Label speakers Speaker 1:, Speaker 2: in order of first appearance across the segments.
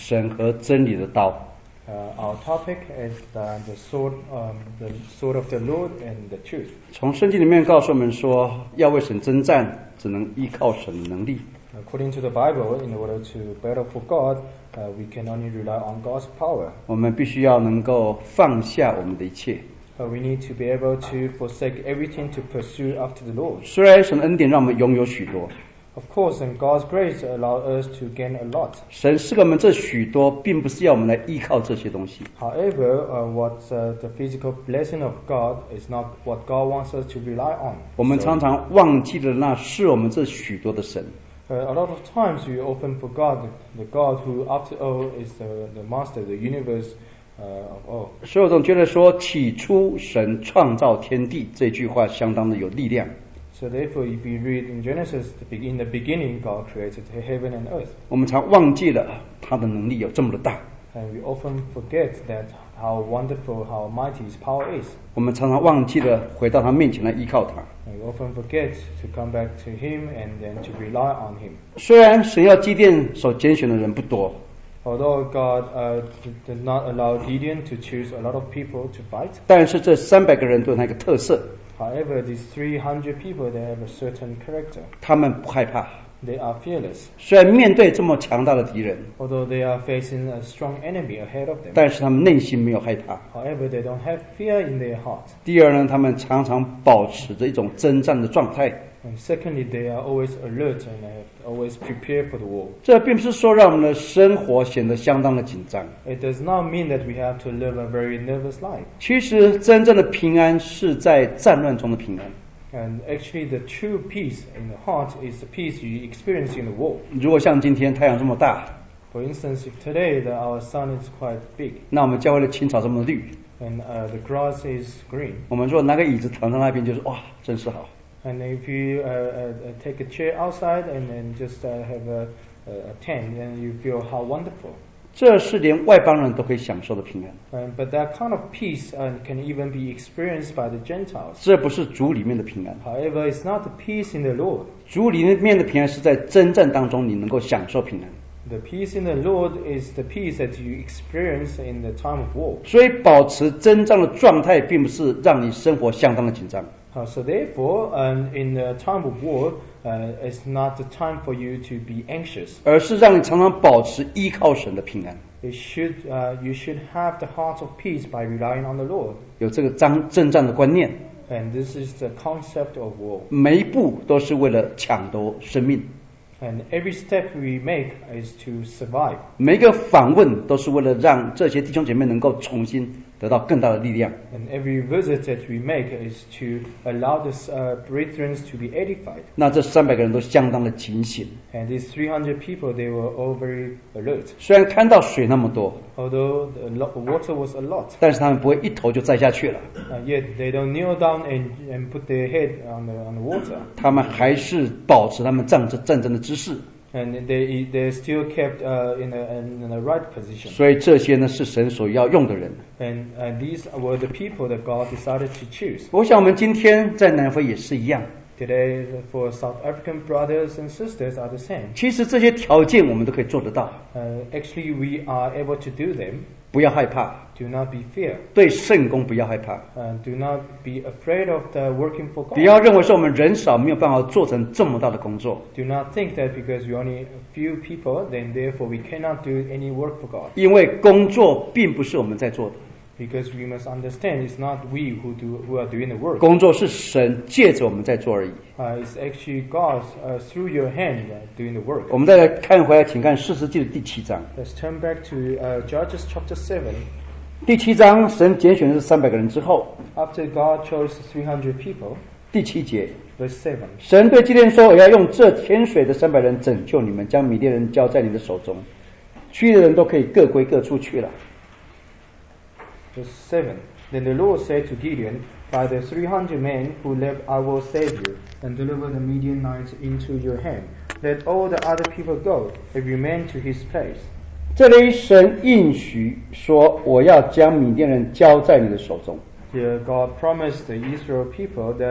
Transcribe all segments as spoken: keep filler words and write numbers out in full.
Speaker 1: 神和真理的刀。
Speaker 2: Uh, our topic is the, the sword, um, the sword of the Lord and the truth.
Speaker 1: 从圣经里面告诉我们说，要为神征战，只能依靠神的能力。
Speaker 2: According to the Bible, in order to battle for God, uh, we can only rely on God's power.
Speaker 1: 我们必须要能够放下我们的一切。
Speaker 2: Uh, we need to be able to forsake everything to pursue after the Lord.
Speaker 1: 虽然神的恩典让我们拥有许多，
Speaker 2: Of course, and God's grace allows us to gain a lot.
Speaker 1: 神赐给我们这许多，并不是要我们来依靠这些东西。
Speaker 2: However, uh, what uh, the physical blessing of God is not what God wants us to rely on.
Speaker 1: 我们
Speaker 2: So,
Speaker 1: 常常忘记了那是我们这许多的神。
Speaker 2: uh, a lot of times we often forgot the, the God who, after all, is the, the master, the universe uh, of all.
Speaker 1: 所以我总觉得说，起初神创造天地这句话相当的有力量。
Speaker 2: So therefore, if we read in Genesis, the be- in the beginning, God created heaven and earth.
Speaker 1: 我们常忘记了他的能力有这么的大。
Speaker 2: And we often forget that how wonderful, how mighty His power is.
Speaker 1: 我们常常忘记了回到他面前来依靠他。
Speaker 2: And we often forget to come back to Him and then to rely on Him.
Speaker 1: 虽然神要基甸所拣选的人不多，
Speaker 2: Although God uh, did did not allow Gideon to choose a lot of people to fight,
Speaker 1: 但是这三百个人都有那个特色，
Speaker 2: however, these three hundred people, they have a certain character.
Speaker 1: 他们不害怕。
Speaker 2: They are fearless.
Speaker 1: 虽然面对这么强大的敌人，
Speaker 2: Although they are facing a strong enemy ahead of them,
Speaker 1: 但是他们内心没有害怕。
Speaker 2: however, they don't have fear in their heart.
Speaker 1: 第二呢，他们常常保持着一种征战的状态。
Speaker 2: And secondly, they are always alert and have always prepared for the war.
Speaker 1: 这并不是说让我们的生活显得相当的紧张。
Speaker 2: It does not mean that we have to live a very nervous life.
Speaker 1: 其实真正的平安是在战乱中的平安。
Speaker 2: And actually, the true peace in the heart is the peace you experience in the war.
Speaker 1: 如果像今天太阳这么大，
Speaker 2: For instance, if today the, our sun is quite big
Speaker 1: 那我们教会的青草这么绿，
Speaker 2: and uh, the grass is green,
Speaker 1: 我们如果拿个椅子躺在那边，就是哇，真是好。
Speaker 2: and if you uh, uh, take a chair outside and then just uh, have a, a tent, then you feel how wonderful.
Speaker 1: 这是连外邦人都可以享受的平安，
Speaker 2: Um, but that kind of peace uh, can even be experienced by the Gentiles.
Speaker 1: 这不是主里面的平安。
Speaker 2: However, it's not the peace in the Lord.
Speaker 1: 主里面的平安是在征战当中你能够享受平安。
Speaker 2: The peace in the Lord is the peace that you experience in the time of war.
Speaker 1: 所以保持征战的状态，并不是让你生活相当的紧张。
Speaker 2: Uh, so therefore, um, in the time of war, uh, it's not the time for you to be anxious.
Speaker 1: 而是让你常常保持依靠神的平安，
Speaker 2: It should, uh, you should have the heart of peace by relying on the Lord.
Speaker 1: 有这个征征战的观念，
Speaker 2: And this is the concept of war.
Speaker 1: 每一步都是为了抢夺生命，
Speaker 2: And every step we make is to survive.
Speaker 1: 每一个访问都是为了让这些弟兄姐妹能够重新得到更大的力量。
Speaker 2: And every visit that we make is to allow the uh, brethren to be edified.
Speaker 1: 那这三百个人都相当的警醒，
Speaker 2: And these three hundred people, they were all very alert.
Speaker 1: 虽然看到水那么多，
Speaker 2: Although the lo- water was a lot,
Speaker 1: 但是他们不会一头就栽下去了，
Speaker 2: uh, yet they don't kneel down and, and put their head on the, on the water.
Speaker 1: 他们还是保持他们战争战争的姿势。
Speaker 2: And they they still kept uh, in, a, in a right position.
Speaker 1: 所以这些呢是神所要用的人。
Speaker 2: And uh, these were the people that God decided to choose.
Speaker 1: 我想我们今天在南非也是一样。
Speaker 2: Today, for South African brothers and sisters are the same.
Speaker 1: 其实这些条件我们都可以做得到，
Speaker 2: Uh, actually, we are able to do them.
Speaker 1: 不要害怕，
Speaker 2: Do not be fear.
Speaker 1: 对圣工不要害怕，
Speaker 2: Uh, do not be afraid of the working for
Speaker 1: 不要
Speaker 2: God.
Speaker 1: 认为说我们人少没有办法做成这么大的工作，
Speaker 2: Do not think that because we only a few people, then therefore we cannot do any work for God.
Speaker 1: 因为工作并不是我们在做的，
Speaker 2: Because we must understand it's not we who do who are doing the work.
Speaker 1: 工作是神借着我们在做而已。
Speaker 2: Uh, it's actually God uh, through your hand uh, doing the work.
Speaker 1: 我们再来看回来，请看士师记的第七章。
Speaker 2: Let's turn back to uh, Judges chapter seven.
Speaker 1: 第七章，神拣选的是三百个人之后，
Speaker 2: After God chose three hundred people,
Speaker 1: 第七节，
Speaker 2: verse seven.
Speaker 1: 神对基甸说：“我要用这天水的三百人拯救你们，将米甸人交在你的手中，其余的人都可以各归各处去了。”
Speaker 2: Verse seven. Then the Lord said to Gideon, By the three hundred men who left I will save you, and deliver the Midianites into your hand. Let all the other people go, every man to his place.
Speaker 1: 这里神应许说：“我要将米甸人交在你的手中。”
Speaker 2: Here God promised the Israel people that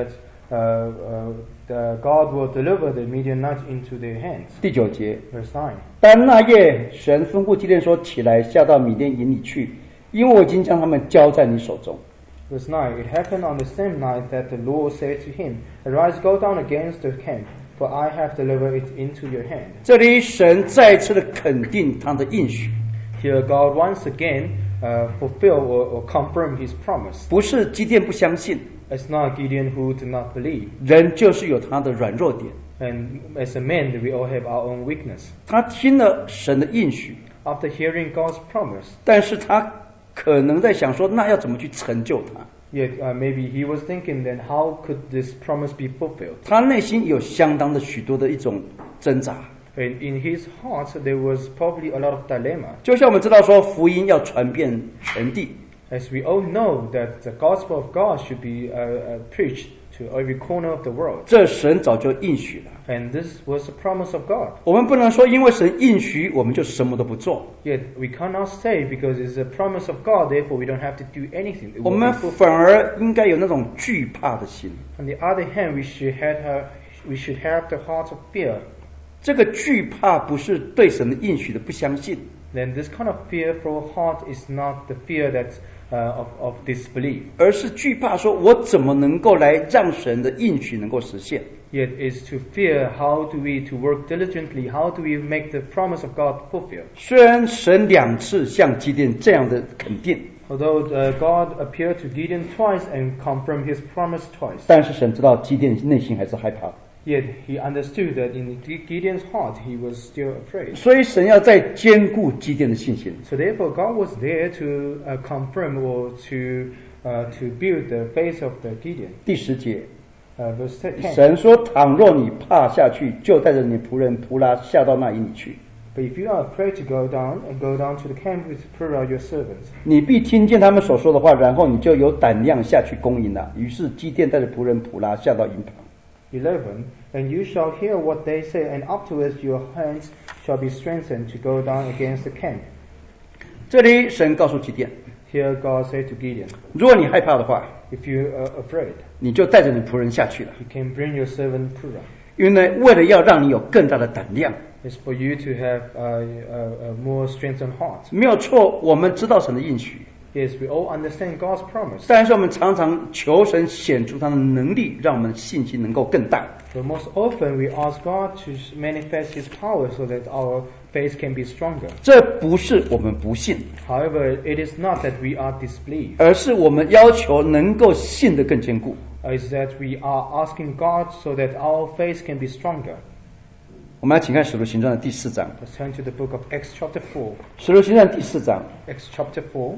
Speaker 2: uh, uh, the God will deliver the Midianites into their hands.
Speaker 1: 第九节，
Speaker 2: Verse nine.
Speaker 1: 当那夜，神吩咐基甸说：“起来，下到米甸营里去，因为我已经将他们交在你手中。”
Speaker 2: Verse nine. It happened on the same night that the Lord said to him, Arise, go down against the camp, for I have delivered it into your hand.
Speaker 1: 这里神再次的肯定他的应许，
Speaker 2: Here God once again uh, fulfill or, or confirm his promise.
Speaker 1: 不是基甸不相信，
Speaker 2: It's not Gideon who did not believe.
Speaker 1: 人就是有他的软弱点。
Speaker 2: And as a man, we all have our own weakness.
Speaker 1: 他听了神的应许，
Speaker 2: After hearing God's promise,
Speaker 1: 但是他可能在想说，那要怎么去成就它？
Speaker 2: yet uh, maybe he was thinking then how could this promise be fulfilled?
Speaker 1: 他内心有相当的许多的一种挣扎。
Speaker 2: And in his heart, there was probably a lot of dilemma.
Speaker 1: 就像我们知道说，福音要传遍全地，
Speaker 2: As we all know that the gospel of God should be uh, uh, preached to every corner of the world.
Speaker 1: 这神早就应许了。
Speaker 2: And this was a promise of God.
Speaker 1: 我们不能说因为神应许，我们就什么都不做。
Speaker 2: Yet we cannot say because it's a promise of God, therefore we don't have to do anything. It
Speaker 1: 我
Speaker 2: will
Speaker 1: 们
Speaker 2: be fulfilled.
Speaker 1: 反而应该有那种惧怕的心。
Speaker 2: On the other hand, we should have a, we should have the heart of fear.
Speaker 1: 这个惧怕不是对神的应许的不相信，
Speaker 2: Then this kind of fearful heart is not the fear that uh, of of disbelief.
Speaker 1: 而是惧怕说，我怎么能够来让神的应许能够实现？
Speaker 2: Yet is to fear how do we to work diligently, how do we make the promise of God fulfilled.
Speaker 1: 虽然神两次向基甸这样的肯定，
Speaker 2: Although uh, God appeared to Gideon twice and confirmed his promise twice,
Speaker 1: 但是神知道基甸内心还是害怕，
Speaker 2: yet he understood that in Gideon's heart he was still afraid.
Speaker 1: 所以神要再兼顾基甸的信心。
Speaker 2: So therefore God was there to uh, confirm or to uh, to build the faith of the Gideon.
Speaker 1: 第十节，
Speaker 2: Uh, verse ten.
Speaker 1: 神说：“倘若你怕下去，就带着你仆人仆拉下到那营里去。
Speaker 2: But if you are afraid to go down, and go down to the camp with Purah your servants,
Speaker 1: 你必听见他们所说的话，然后你就有胆量下去攻营了。”于是基甸带着仆人仆拉下到营旁。
Speaker 2: eleven. And you shall hear what they say, and afterwards your hands shall be strengthened to go down against the camp.
Speaker 1: 这里神告诉基甸，
Speaker 2: Here God said to Gideon,
Speaker 1: 如果你害怕的话，
Speaker 2: if you are afraid,
Speaker 1: 你就带着你仆人下去了，
Speaker 2: you can bring your servant Purah.
Speaker 1: 因为呢，为了要让你有更大的胆量。
Speaker 2: It's for you to have a, a, a more strengthened heart.
Speaker 1: 没有错，我们知道神的应许，
Speaker 2: Yes, we all understand God's promise.
Speaker 1: 但是我们常常求神显出他的能力，让我们信心能够更大。
Speaker 2: But most often we ask God to manifest His power so that our faith can be stronger.
Speaker 1: 这不是我们不信，
Speaker 2: However, it is not that we are disbelieved.
Speaker 1: 而是我们要求能够信得更坚固。
Speaker 2: Is that we are asking God so that our faith can be stronger.
Speaker 1: 我们来请看《使徒行传》的第四章，
Speaker 2: Let's turn to the book of Acts chapter four.
Speaker 1: 《使徒行传》第四章
Speaker 2: Acts chapter four.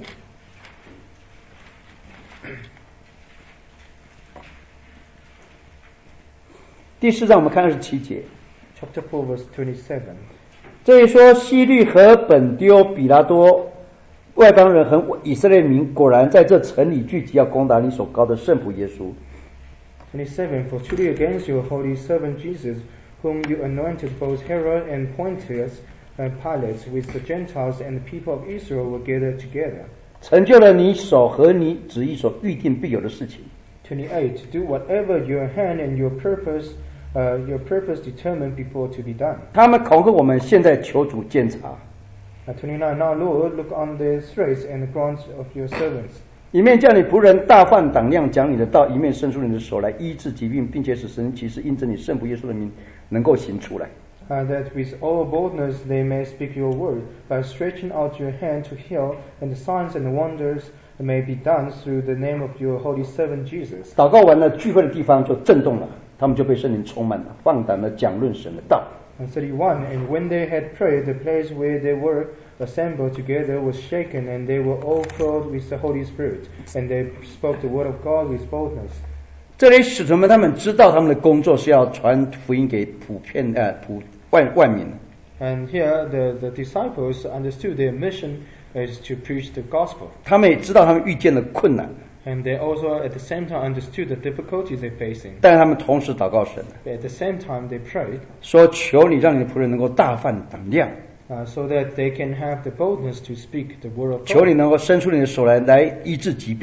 Speaker 1: 第四章，我们看二十七节。
Speaker 2: Chapter four, verse twenty-seven.
Speaker 1: 这里说，希律和本丢、比拉多、外邦人和以色列民，果然在这城里聚集，要攻打你所膏的圣仆耶稣。
Speaker 2: twenty-seven. For truly against your holy servant Jesus, whom you anointed, both Herod and Pontius and Pilate, with the Gentiles and the people of Israel were gathered together.
Speaker 1: 成就了你手和你旨意所预定必有的事情。
Speaker 2: twenty-eight. Do whatever your hand and your purpose, uh, your purpose determined before to be done.
Speaker 1: 他们恐吓我们，现在求主监察。
Speaker 2: Uh, twenty-nine. Now, Lord, look on the threats and the grounds of your servants.
Speaker 1: 一面叫你仆人大放胆量讲你的道，一面伸出你的手来医治疾病，并且使神奇事因着你圣仆耶稣的名能够行出来。
Speaker 2: Uh, that with all boldness they may speak your word, by stretching out your hand to heal, and the signs and the wonders may be done through the name of your holy servant Jesus.
Speaker 1: 祷告完了，聚会的地方就震动了，他们就被圣灵充满了，放胆的讲论神的道。
Speaker 2: And thirty-one. And when they had prayed, the place where they were assembled together was shaken, and they were all filled with the Holy Spirit, and they spoke the word of God with boldness.
Speaker 1: 这里使徒们他们知道他们的工作是要传福音给普遍呃普万万民。
Speaker 2: And here the, the disciples understood their mission is to preach the gospel.
Speaker 1: 他们也知道他们遇见了困难，
Speaker 2: And they also at the same time understood the difficulties they're facing.
Speaker 1: 但是他们同时祷告神，
Speaker 2: But at the same time they prayed
Speaker 1: 说求你让你的仆人能够大放胆量，
Speaker 2: uh, so that they can have the boldness to speak the word of
Speaker 1: 求
Speaker 2: God.
Speaker 1: 你能够伸出你的手来来医治疾病，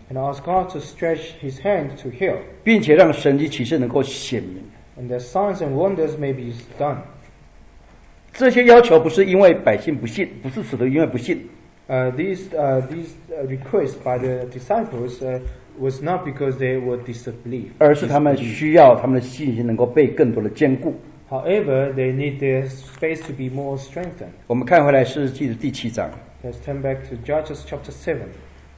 Speaker 2: and ask God to stretch His hand to heal,
Speaker 1: 并且让神迹启示能够显明。
Speaker 2: and that signs and wonders may be done.
Speaker 1: 这些要求不是因为百姓不信，不是使徒因为不信，
Speaker 2: Uh, these uh, these uh, requests by the disciples uh, was not because they were disbelief,
Speaker 1: 而是他们
Speaker 2: disbelief.
Speaker 1: 需要他们的信心能够被更多的坚固。
Speaker 2: However, they need their faith to be more strengthened.
Speaker 1: 我们看回来士师记的第七章，
Speaker 2: Let's turn back to Judges chapter seven.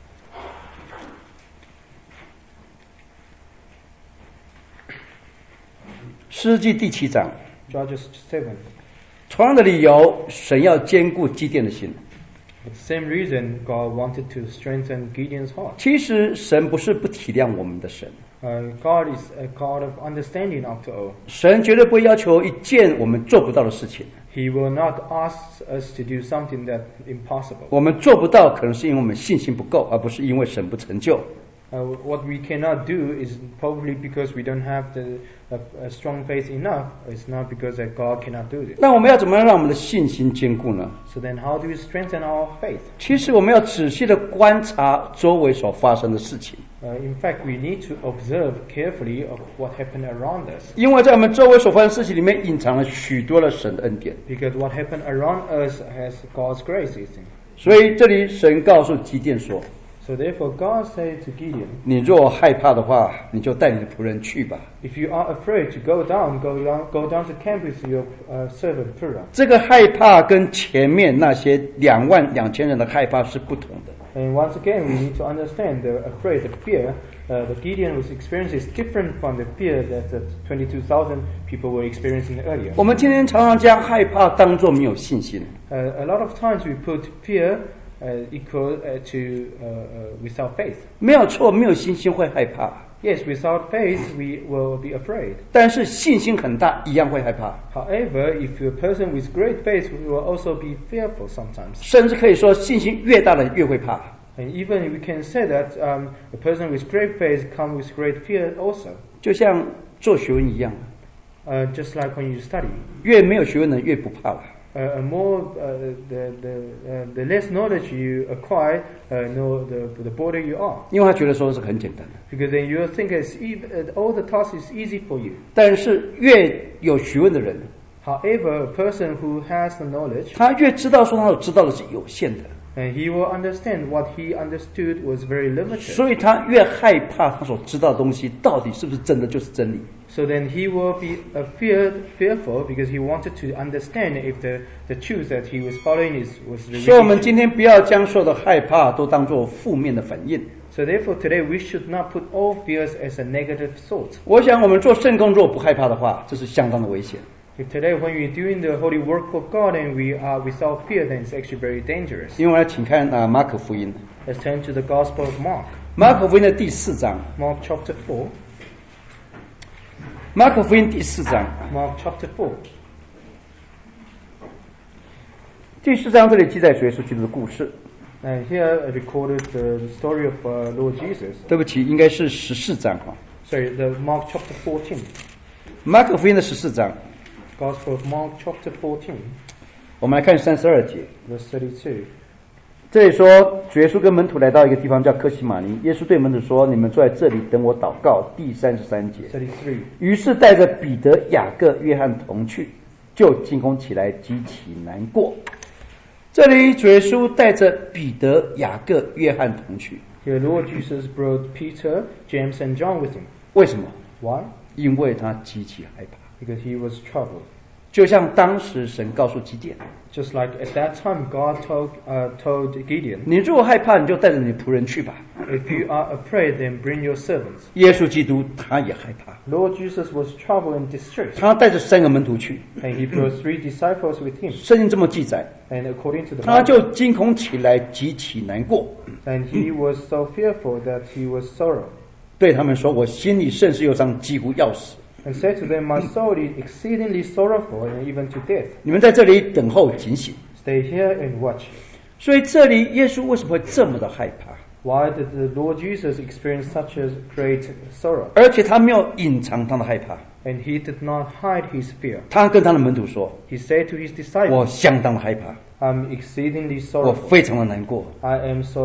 Speaker 1: 士师记第七章，
Speaker 2: Judges seven.
Speaker 1: 同样的理由，神要坚固基甸的心。
Speaker 2: For the same reason, God wanted to strengthen Gideon's heart.
Speaker 1: 其实神不是不体谅我们的神，
Speaker 2: Uh, God is a God of understanding after all.
Speaker 1: 神绝对不会要求一件我们做不到的事情。
Speaker 2: He will not ask us to do something that's impossible.
Speaker 1: 我们做不到，可能是因为我们信心不够，而不是因为神不成就。
Speaker 2: Uh, what we cannot do is probably because we don't have the uh, uh, strong faith enough. It's not because that God cannot do this.
Speaker 1: 那我们要怎么样让我们的信心坚固呢？
Speaker 2: So then how do we strengthen our faith?
Speaker 1: 其实我们要仔细的观察周围所发生的事情，
Speaker 2: Uh, in fact, we need to observe carefully of what happened around us.
Speaker 1: 因为在我们周围所发生的事情里面，隐藏了许多的神的恩典。
Speaker 2: Because what happened around us has God's grace, you see.
Speaker 1: 所以这里神告诉基甸说
Speaker 2: So therefore God said to Gideon,：“
Speaker 1: 你若害怕的话，你就带你的仆人去吧。
Speaker 2: if you are afraid to go down, go down, go down to camp with your uh, servant Purah. ”
Speaker 1: 这个害怕跟前面那些两万两千人的害怕是不同的。
Speaker 2: And once again, we need to understand the afraid, the fear uh, that Gideon was experiencing is different from the fear that the twenty-two thousand people were experiencing earlier.
Speaker 1: 我们今天常常将害怕当作没有信心，
Speaker 2: Uh, a lot of times we put fear uh, equal uh, to uh, uh, without faith.
Speaker 1: 没有错，没有信心会害怕，
Speaker 2: Yes, without faith we will be afraid.
Speaker 1: 但是信心很大，一样会害怕，
Speaker 2: However, if you're a person with great faith, we will also be fearful sometimes.
Speaker 1: 甚至可以说，信心越大的人越会怕。
Speaker 2: And even we can say that um, a person with great faith comes with great fear also.
Speaker 1: 就像做学问一样，
Speaker 2: Uh, just like when you study.
Speaker 1: 越没有学问的人越不怕了。
Speaker 2: Uh, uh, more uh, the the uh, the less knowledge you acquire, uh, know the the bolder you are.
Speaker 1: 因为他觉得说是很简单的。
Speaker 2: Because then you think it's ev- uh, all the tasks is easy for you.
Speaker 1: 但是越有学问的人，
Speaker 2: However, a person who has the knowledge,
Speaker 1: 他越知道说他所知道的是有限的，
Speaker 2: and he will understand what he understood was very limited.
Speaker 1: 所以他越害怕他所知道的东西到底是不是真的就是真理。
Speaker 2: So then he will be uh, feared, fearful because he wanted to understand if the, the truth that he was following is was the
Speaker 1: 所以，我们
Speaker 2: religion.
Speaker 1: 今天不要将所有的害怕都当作负面的反应。
Speaker 2: So therefore, today we should not put all fears as a negative thought.
Speaker 1: 我想，我们做圣工作不害怕的话，这是相当的危险。
Speaker 2: If today when we're doing the holy work of God and we are without fear, then it's actually very dangerous.
Speaker 1: 因为呢，请看啊、马可福音，
Speaker 2: Let's turn to the Gospel of Mark.
Speaker 1: 马可福音的第四章，
Speaker 2: Mark chapter four.
Speaker 1: 马可福音第四章，
Speaker 2: Mark chapter four.
Speaker 1: 第四章这里记载主耶稣基督的故事。
Speaker 2: And here I recorded the story of uh, Lord Jesus.
Speaker 1: 对不起，应该是十四章哈。
Speaker 2: Sorry, the Mark chapter fourteen.
Speaker 1: 马可福音的十四章，
Speaker 2: Gospel of Mark chapter fourteen,
Speaker 1: 我们来看三十二节。
Speaker 2: verse thirty-two.
Speaker 1: 这里说，主耶稣跟门徒来到一个地方叫科西玛尼，耶稣对门徒说：“你们坐在这里等我祷告。”第三十三节。
Speaker 2: thirty-three.
Speaker 1: 于是带着彼得、雅各、约翰同去，就惊恐起来，极其难过。这里主耶稣带着彼得、雅各、约翰同去，
Speaker 2: Here Lord Jesus brought Peter, James, and John with him.
Speaker 1: 为什么？
Speaker 2: Why?
Speaker 1: 因为他极其害怕，
Speaker 2: Because he was troubled.
Speaker 1: 就像当时神告诉基甸：
Speaker 2: Just like at that time God told, uh, told Gideon,
Speaker 1: 你如果害怕，你就带着你仆人去吧。
Speaker 2: if you are afraid, then bring your servants.
Speaker 1: 耶稣基督他也害怕，
Speaker 2: Lord Jesus was troubled and distressed,
Speaker 1: 他带着三个门徒去，
Speaker 2: and he brought three disciples with him.
Speaker 1: 圣经这么记载，
Speaker 2: And according to the
Speaker 1: 他就
Speaker 2: Bible,
Speaker 1: 惊恐起来，极其难过，
Speaker 2: and he was so fearful that he was sorrow,
Speaker 1: 对他们说：“我心里甚是忧伤，几乎要死。
Speaker 2: and said to them, My soul is exceedingly sorrowful, and even to death.
Speaker 1: 你们在这里等候警醒。”
Speaker 2: Stay here and watch.
Speaker 1: 所以这里耶稣为什么会这么的害怕？
Speaker 2: Why did the Lord Jesus experience such a great sorrow?
Speaker 1: 而且他没有隐藏他的害怕，
Speaker 2: And he did not hide his fear.
Speaker 1: 他跟他的门徒说
Speaker 2: He said to his：“
Speaker 1: 我
Speaker 2: disciples,
Speaker 1: 相当的害怕，
Speaker 2: I'm exceedingly
Speaker 1: 我
Speaker 2: sorrowful.
Speaker 1: 非常的难过。
Speaker 2: I am so sad. ”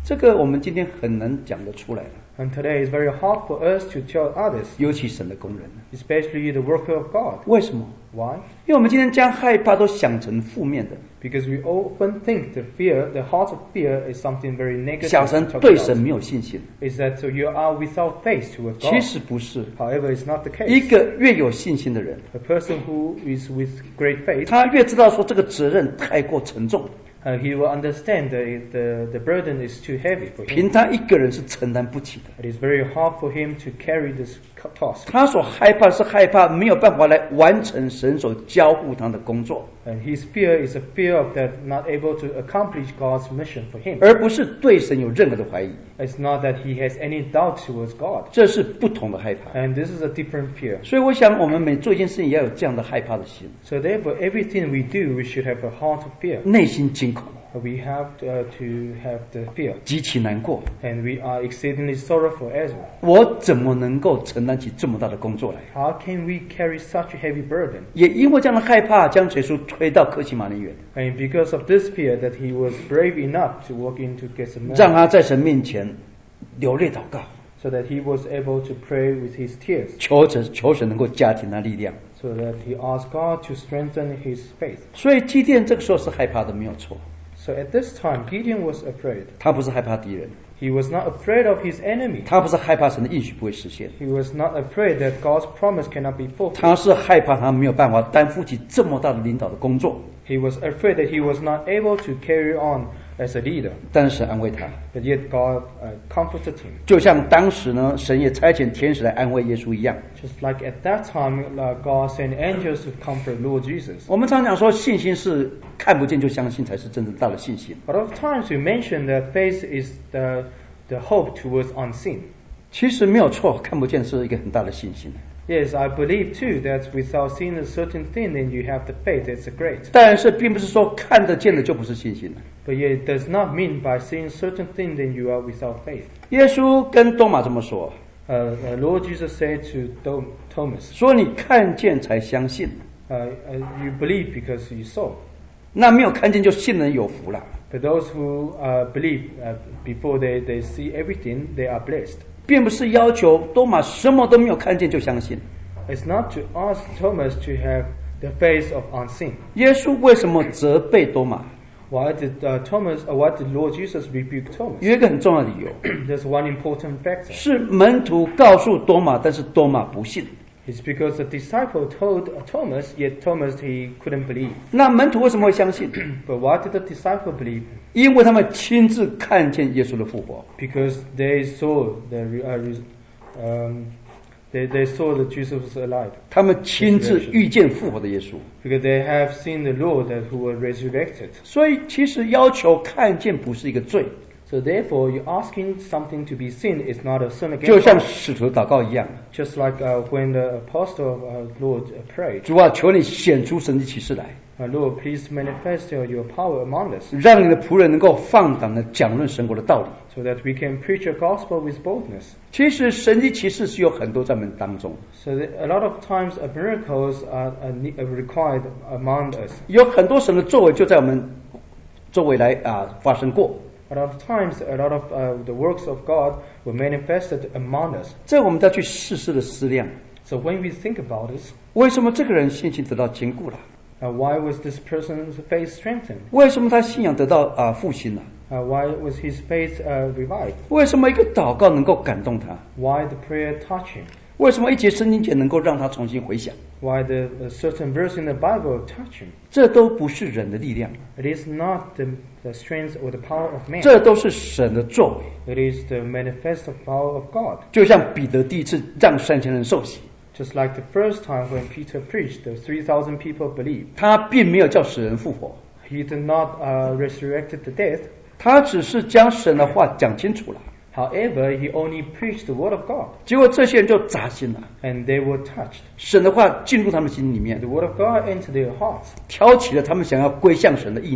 Speaker 1: 这个我们今天很难讲得出来了，
Speaker 2: And today it's very hard for us to tell others,
Speaker 1: 尤其神的工人。
Speaker 2: especially the worker of God.
Speaker 1: 为什么？
Speaker 2: Why?
Speaker 1: 因为我们今天将害怕都想成负面的，
Speaker 2: Because we often think the fear, the heart of fear is something very negative
Speaker 1: 想
Speaker 2: to
Speaker 1: 成
Speaker 2: talk
Speaker 1: 对神
Speaker 2: about.
Speaker 1: 没有信心。
Speaker 2: Is that so you are without faith towards
Speaker 1: 其
Speaker 2: God.
Speaker 1: 实不是，
Speaker 2: However, it's not the
Speaker 1: 一
Speaker 2: case.
Speaker 1: 个越有信心的人，
Speaker 2: A person who is with great faith,
Speaker 1: 他越知道说这个责任太过沉重，
Speaker 2: uh, he will understand that the, the burden is too heavy for
Speaker 1: 凭
Speaker 2: him.
Speaker 1: 他一个人是承担不起的。
Speaker 2: It is very hard for him to carry this task.
Speaker 1: 他所害怕是害怕没有办法来完成神所交付他的工作，
Speaker 2: And his fear is a fear of that not able to accomplish God's mission for him.
Speaker 1: 而不是对神有任何的怀疑。
Speaker 2: It's not that he has any doubt towards God.
Speaker 1: 这是不同的害怕。
Speaker 2: And this is a different fear.
Speaker 1: 所以我想，我们每做一件事情也要有这样的害怕的心，
Speaker 2: So therefore, everything we do, we should have a heart of fear.
Speaker 1: 内心惊恐，
Speaker 2: We have to, uh, to have the fear.
Speaker 1: 极其难过。
Speaker 2: And we are exceedingly sorrowful as well.
Speaker 1: 我怎么能够承担起这么大的工作来？
Speaker 2: How can we carry such a heavy burden?
Speaker 1: 也因为这样的害怕，将耶稣推到科西玛尼园，
Speaker 2: And because of this fear that he was brave enough to walk into
Speaker 1: 让
Speaker 2: Gethsemane,
Speaker 1: 他在神面前流泪祷告，
Speaker 2: so that he was able to pray with his tears,
Speaker 1: 求神求神能够加添他力量。
Speaker 2: so that he asked God to strengthen his faith.
Speaker 1: 所以基甸这个时候是害怕的，没有错。
Speaker 2: So at this time, Gideon was afraid.
Speaker 1: 他不是害怕敌人，
Speaker 2: He was not afraid of his enemy.
Speaker 1: 他不是害怕神的应许不会实现，
Speaker 2: He was not afraid that God's promise cannot be fulfilled.
Speaker 1: 他是害怕他没有办法担负起这么大的领导的工作。
Speaker 2: He was afraid that he was not able to carry on as a leader.
Speaker 1: 但是神安慰他，
Speaker 2: But yet God uh, comforted him.
Speaker 1: 就像当时呢，神也差遣天使来安慰耶稣一样。
Speaker 2: Just like at that time, uh, God sent angels to comfort Lord Jesus.
Speaker 1: 我们常讲说，信心是看不见就相信，才是真正大的信心。
Speaker 2: A lot of times we mention that faith is the, the hope towards unseen.
Speaker 1: 其实没有错，看不见是一个很大的信心。
Speaker 2: Yes, I believe too that without seeing a certain thing, then you have the faith. It's a great.
Speaker 1: 但是并不是说看得见的就不是信心了。
Speaker 2: But yet it does not mean by seeing certain thing, then you are without faith.
Speaker 1: 耶稣跟多马这么说，
Speaker 2: Uh, uh, Lord Jesus said to Thom- Thomas,
Speaker 1: 说你看见才相信，
Speaker 2: uh, uh, you believe because you saw.
Speaker 1: 那没有看见就信的人有福了。
Speaker 2: But those who uh, believe uh, before they, they see everything, they are blessed.
Speaker 1: 并不是要求多马什么都没有看见就相信。
Speaker 2: It's not to ask Thomas to have the faith of unseen.
Speaker 1: 耶稣为什么责备多马？
Speaker 2: Why did uh, Thomas, uh, why did Lord Jesus rebuke Thomas?
Speaker 1: 有一个很重要的理由，
Speaker 2: There's one important factor.
Speaker 1: 是门徒告诉多马，但是多马不信。
Speaker 2: It's because the disciple told uh, Thomas, yet Thomas he couldn't believe.
Speaker 1: 那门徒为什么会相信？
Speaker 2: But why did the disciple believe?
Speaker 1: 因为他们亲自看见耶稣的复活。
Speaker 2: Because they saw the re- uh, res- um, they, they saw that Jesus was alive.
Speaker 1: 他们亲自遇见复活的耶稣。
Speaker 2: Because they have seen the Lord that who was resurrected.
Speaker 1: 所以其实要求看见不是一个罪，
Speaker 2: So therefore, you asking something to be seen is not a sin
Speaker 1: 就
Speaker 2: against
Speaker 1: 像
Speaker 2: God.
Speaker 1: 使徒祷告一样。
Speaker 2: Just like uh, when the apostle of uh, Lord uh, prayed,
Speaker 1: 主啊，求你显出神迹奇事来，
Speaker 2: uh, Lord, please manifest your your power among us,
Speaker 1: 让你的仆人能够放胆的讲论神国的道理。
Speaker 2: so that we can preach your gospel with boldness.
Speaker 1: 其实神迹奇事是有很多在我们当中，
Speaker 2: So that a lot of times uh, miracles are, are, ne- are required among us.
Speaker 1: 有很多神的作为就在我们周围来啊发生过。
Speaker 2: A lot of times, a lot of uh, the works of God were manifested among us.
Speaker 1: 这我们再去细细的思量，
Speaker 2: So when we think about this,
Speaker 1: 为什么这个人信心得到坚固了？
Speaker 2: uh, why was this person's faith strengthened?
Speaker 1: 为什么他信仰得到啊复兴了？
Speaker 2: Uh, why was his faith uh, revived?
Speaker 1: 为什么一个祷告能够感动他？
Speaker 2: Why the prayer touched him?
Speaker 1: 为什么一节圣经节能够让他重新回想？
Speaker 2: Why the a certain verse in the Bible touched him?
Speaker 1: 这都不是人的力量，
Speaker 2: It is not the, the strength or the power of man.
Speaker 1: 这都是神的作为。
Speaker 2: It is the manifest power of God.
Speaker 1: 就像彼得第一次让三千人受洗，
Speaker 2: Just like the first time when Peter preached, the three thousand people believed.
Speaker 1: 他并没有叫死人复活，
Speaker 2: He did not uh, resurrect the dead.
Speaker 1: 他只是将神的话讲清楚了。
Speaker 2: However, he only preached the word of God,
Speaker 1: 结果这些人就扎心了，
Speaker 2: and they were touched.
Speaker 1: 神的话进入他们心里面
Speaker 2: The，word of God entered their hearts,
Speaker 1: 挑起了他们想要归向神的意念。
Speaker 2: so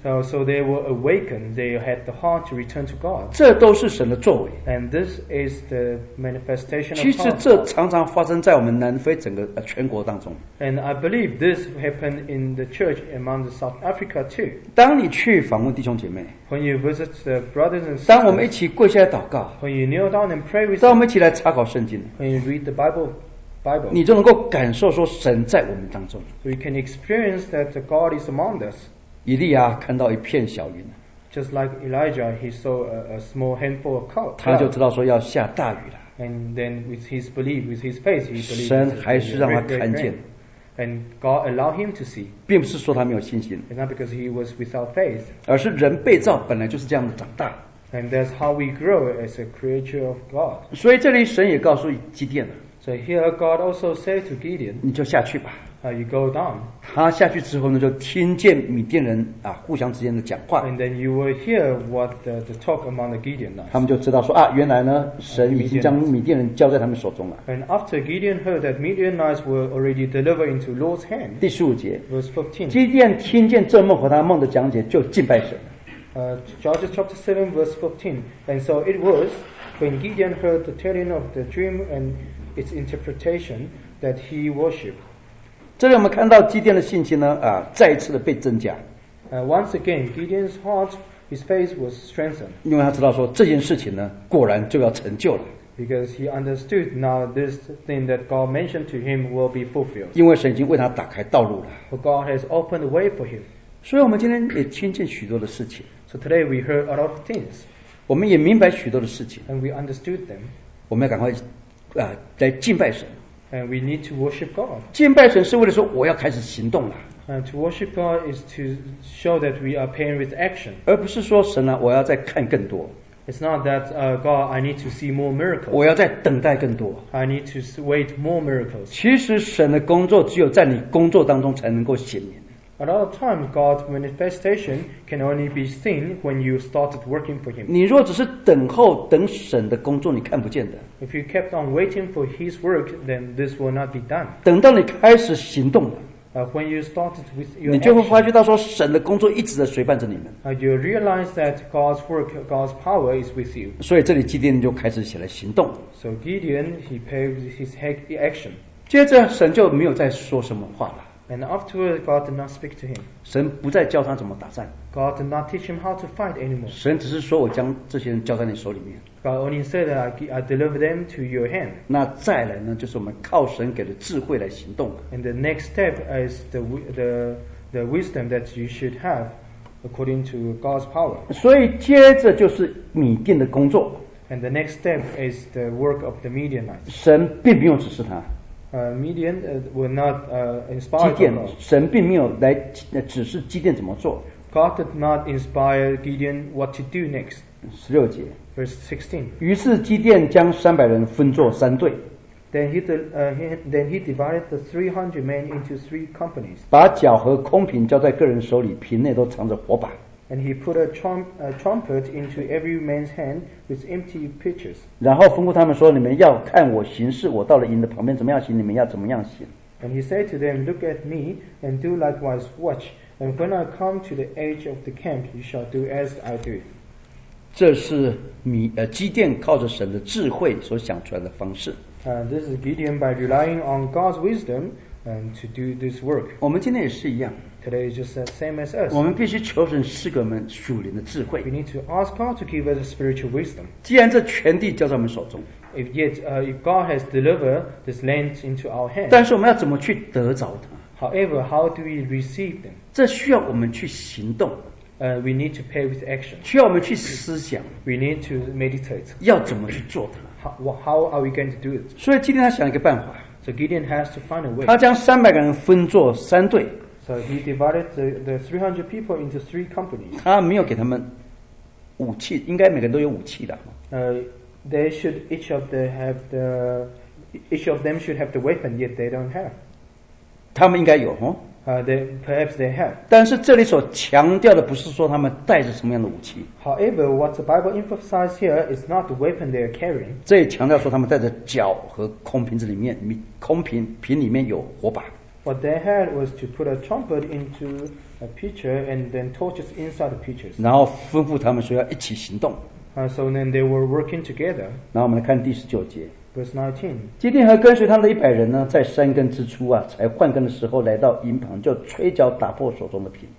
Speaker 2: Uh, so they were awakened. They had the heart to return to God.
Speaker 1: 这都是神的作为。
Speaker 2: And this is the manifestation
Speaker 1: 其
Speaker 2: of
Speaker 1: 实
Speaker 2: God.
Speaker 1: 这常常发生在我们南非整个呃全国当中。
Speaker 2: And I believe this happened in the church among the South Africa too.
Speaker 1: 当你去访问弟兄姐妹，
Speaker 2: When you visit the brothers and
Speaker 1: 当我们一
Speaker 2: sisters,
Speaker 1: 起跪下来祷告，
Speaker 2: when you kneel down and pray with
Speaker 1: 当我
Speaker 2: them,
Speaker 1: 们一起来查考圣经，
Speaker 2: when you read the Bible, Bible,
Speaker 1: 你就能够感受说神在我们当中。
Speaker 2: so you can experience that the God is among us.
Speaker 1: 以利亚看到一片小云，
Speaker 2: Just like Elijah, he saw a, a small handful of cloud,
Speaker 1: 他就知道说要下大雨了。
Speaker 2: and then with his belief, with his faith, he believed
Speaker 1: 神
Speaker 2: that it
Speaker 1: 还
Speaker 2: would
Speaker 1: 是
Speaker 2: be
Speaker 1: 让他
Speaker 2: great, great
Speaker 1: 看见，
Speaker 2: rain. And God allowed him to see.
Speaker 1: 并不是说他没有信心，
Speaker 2: It's not because he was without faith.
Speaker 1: 而是人被造本来就是这样的长大。
Speaker 2: And that's how we grow as a creature of God.
Speaker 1: 所以这里神也告诉基甸了，
Speaker 2: So here God also said to Gideon,
Speaker 1: 你就下去吧。
Speaker 2: uh, you go down.
Speaker 1: 他下去之后呢，就听见米甸人啊互相之间的讲话，
Speaker 2: And then you will hear what the, the talk among the Gideonites.
Speaker 1: 他们就知道说啊，原来呢神已经将米甸人交在他们手中了。
Speaker 2: And after Gideon heard that Midianites were already delivered into Lord's hand,
Speaker 1: 第十五节，
Speaker 2: verse fifteen,
Speaker 1: 基甸听见这梦和他梦的讲解，就敬拜神。
Speaker 2: uh, Judges chapter seven, verse fifteen. And so it was when Gideon heard the telling of the dream and its interpretation that he worshipped.
Speaker 1: 这里我们看到基甸的信心呢啊，再一次的被增加，
Speaker 2: Uh, once again, Gideon's heart, his faith was strengthened
Speaker 1: 因为他知道说这件事情呢，果然就要成就了，
Speaker 2: because he understood now this thing that God mentioned to him will be fulfilled.
Speaker 1: 因为神已经为他打开道路了。
Speaker 2: For God has opened the way for him.
Speaker 1: 所以我们今天也听见许多的事情，
Speaker 2: So today we heard a lot of things
Speaker 1: 我们也明白许多的事情，
Speaker 2: and we understood them
Speaker 1: 我们要赶快啊来敬拜神。
Speaker 2: and we need to worship God.
Speaker 1: 敬拜神是为了说我要开始行动了，
Speaker 2: And to worship God is to show that we are paying with action.
Speaker 1: 而不是说神啊，我要再看更多，
Speaker 2: It's not that, uh, God, I need to see more miracles.
Speaker 1: 我要再等待更多。
Speaker 2: I need to s- wait more miracles.
Speaker 1: 其实神的工作只有在你工作当中才能够显明。
Speaker 2: A lot of times, God's manifestation can only be seen when you started working for Him.
Speaker 1: 你若只是等候等神的工作，你看不见的。
Speaker 2: If you kept on waiting for His work, then this will not be done.
Speaker 1: 等到你开始行动了，
Speaker 2: Uh, when you started with your
Speaker 1: 你就会发
Speaker 2: action,
Speaker 1: 觉到说神的工作一直在陪伴着你们。
Speaker 2: uh, you realize that God's work, God's power is with you.
Speaker 1: 所以这里基甸就开始起来行动。
Speaker 2: So Gideon, he paid with his he- action.
Speaker 1: 接着神就没有再说什么话了，
Speaker 2: And afterwards, God did not speak to him.
Speaker 1: 神不再教他怎么打仗，
Speaker 2: God did not teach him how to fight anymore.
Speaker 1: 神只是说我将这些人交在你手里面。
Speaker 2: God only said that I, gi- I deliver them to your hand.
Speaker 1: 那再来呢，就是我们靠神给的智慧来行动。
Speaker 2: And the next step is the, wi- the, the wisdom that you should have according to God's power.
Speaker 1: 所以接着就是米甸的工作，
Speaker 2: And the next step is the work of the Midianites.
Speaker 1: 神并没有指示他，
Speaker 2: Uh, Midian uh, were not uh,
Speaker 1: 基
Speaker 2: inspired by
Speaker 1: 甸
Speaker 2: God.
Speaker 1: 神并没有来呃指示基甸怎么做。
Speaker 2: God did not inspire Gideon what to do next.
Speaker 1: 十六节，
Speaker 2: Verse sixteen.
Speaker 1: 于是基甸将三百人分作三队，
Speaker 2: Then he, di- uh, he, then he divided the three hundred men into three companies.
Speaker 1: 把脚和空瓶交在个人手里，瓶内都藏着火把。
Speaker 2: And he put a, trum- a trumpet into every man's hand with empty pitchers.
Speaker 1: 然后吩咐他们说：“你们要看我行事，我到了营的旁边怎么样行，你们要怎么样行。”
Speaker 2: And he said to them, Look at me and do likewise watch. And when I come to the edge of the camp, you shall do as I do.
Speaker 1: 这是米呃基甸靠着神的智慧所想出来的方式。
Speaker 2: Uh, this is Gideon by relying on God's wisdom um, to do this work.
Speaker 1: 我们今天也是一样，
Speaker 2: Today is just the same as us.
Speaker 1: 我们必须求神赐给我们属灵的智慧
Speaker 2: We。need to ask God to give us a spiritual wisdom.
Speaker 1: 既然这全地交在我们手中，
Speaker 2: If yet, uh, if God has delivered this land into our hands,
Speaker 1: 但是我们要怎么去得着它？
Speaker 2: however, how do we receive them?
Speaker 1: 这需要我们去行动，
Speaker 2: Uh, we need to pay with action.
Speaker 1: 需要我们去思想，
Speaker 2: We need to meditate.
Speaker 1: 要怎么去做它。
Speaker 2: How, wha- how are we going to do it?
Speaker 1: 所以今天他想一个办法，
Speaker 2: So Gideon has to find a way.
Speaker 1: 他将三百个人分作三队，
Speaker 2: So he divided the, the three hundred people into three companies.
Speaker 1: 他没有给他们武器，应该每个人都有武器的。
Speaker 2: Uh, they should each of the have the each of them should have the weapon, yet they don't have.
Speaker 1: 他们应该有哦，
Speaker 2: Uh, they, perhaps they have.
Speaker 1: 但是这里所强调的不是说他们带着什么样的武器，
Speaker 2: However, what the Bible emphasizes here is not the weapon they are carrying.
Speaker 1: 这里强调说他们带着脚和空瓶子里面，空瓶瓶里面有火把。
Speaker 2: What they had was to put a trumpet into a pitcher and then torches inside the pitchers.
Speaker 1: 然后吩咐他们说要一起行动。
Speaker 2: Uh, so then they were working together.
Speaker 1: 然后我们来看第十九节。
Speaker 2: Verse nineteen.
Speaker 1: 基甸和跟随他的一百人呢，在三更之初啊，才换更的时候，来到营旁，就吹角打破手中的瓶。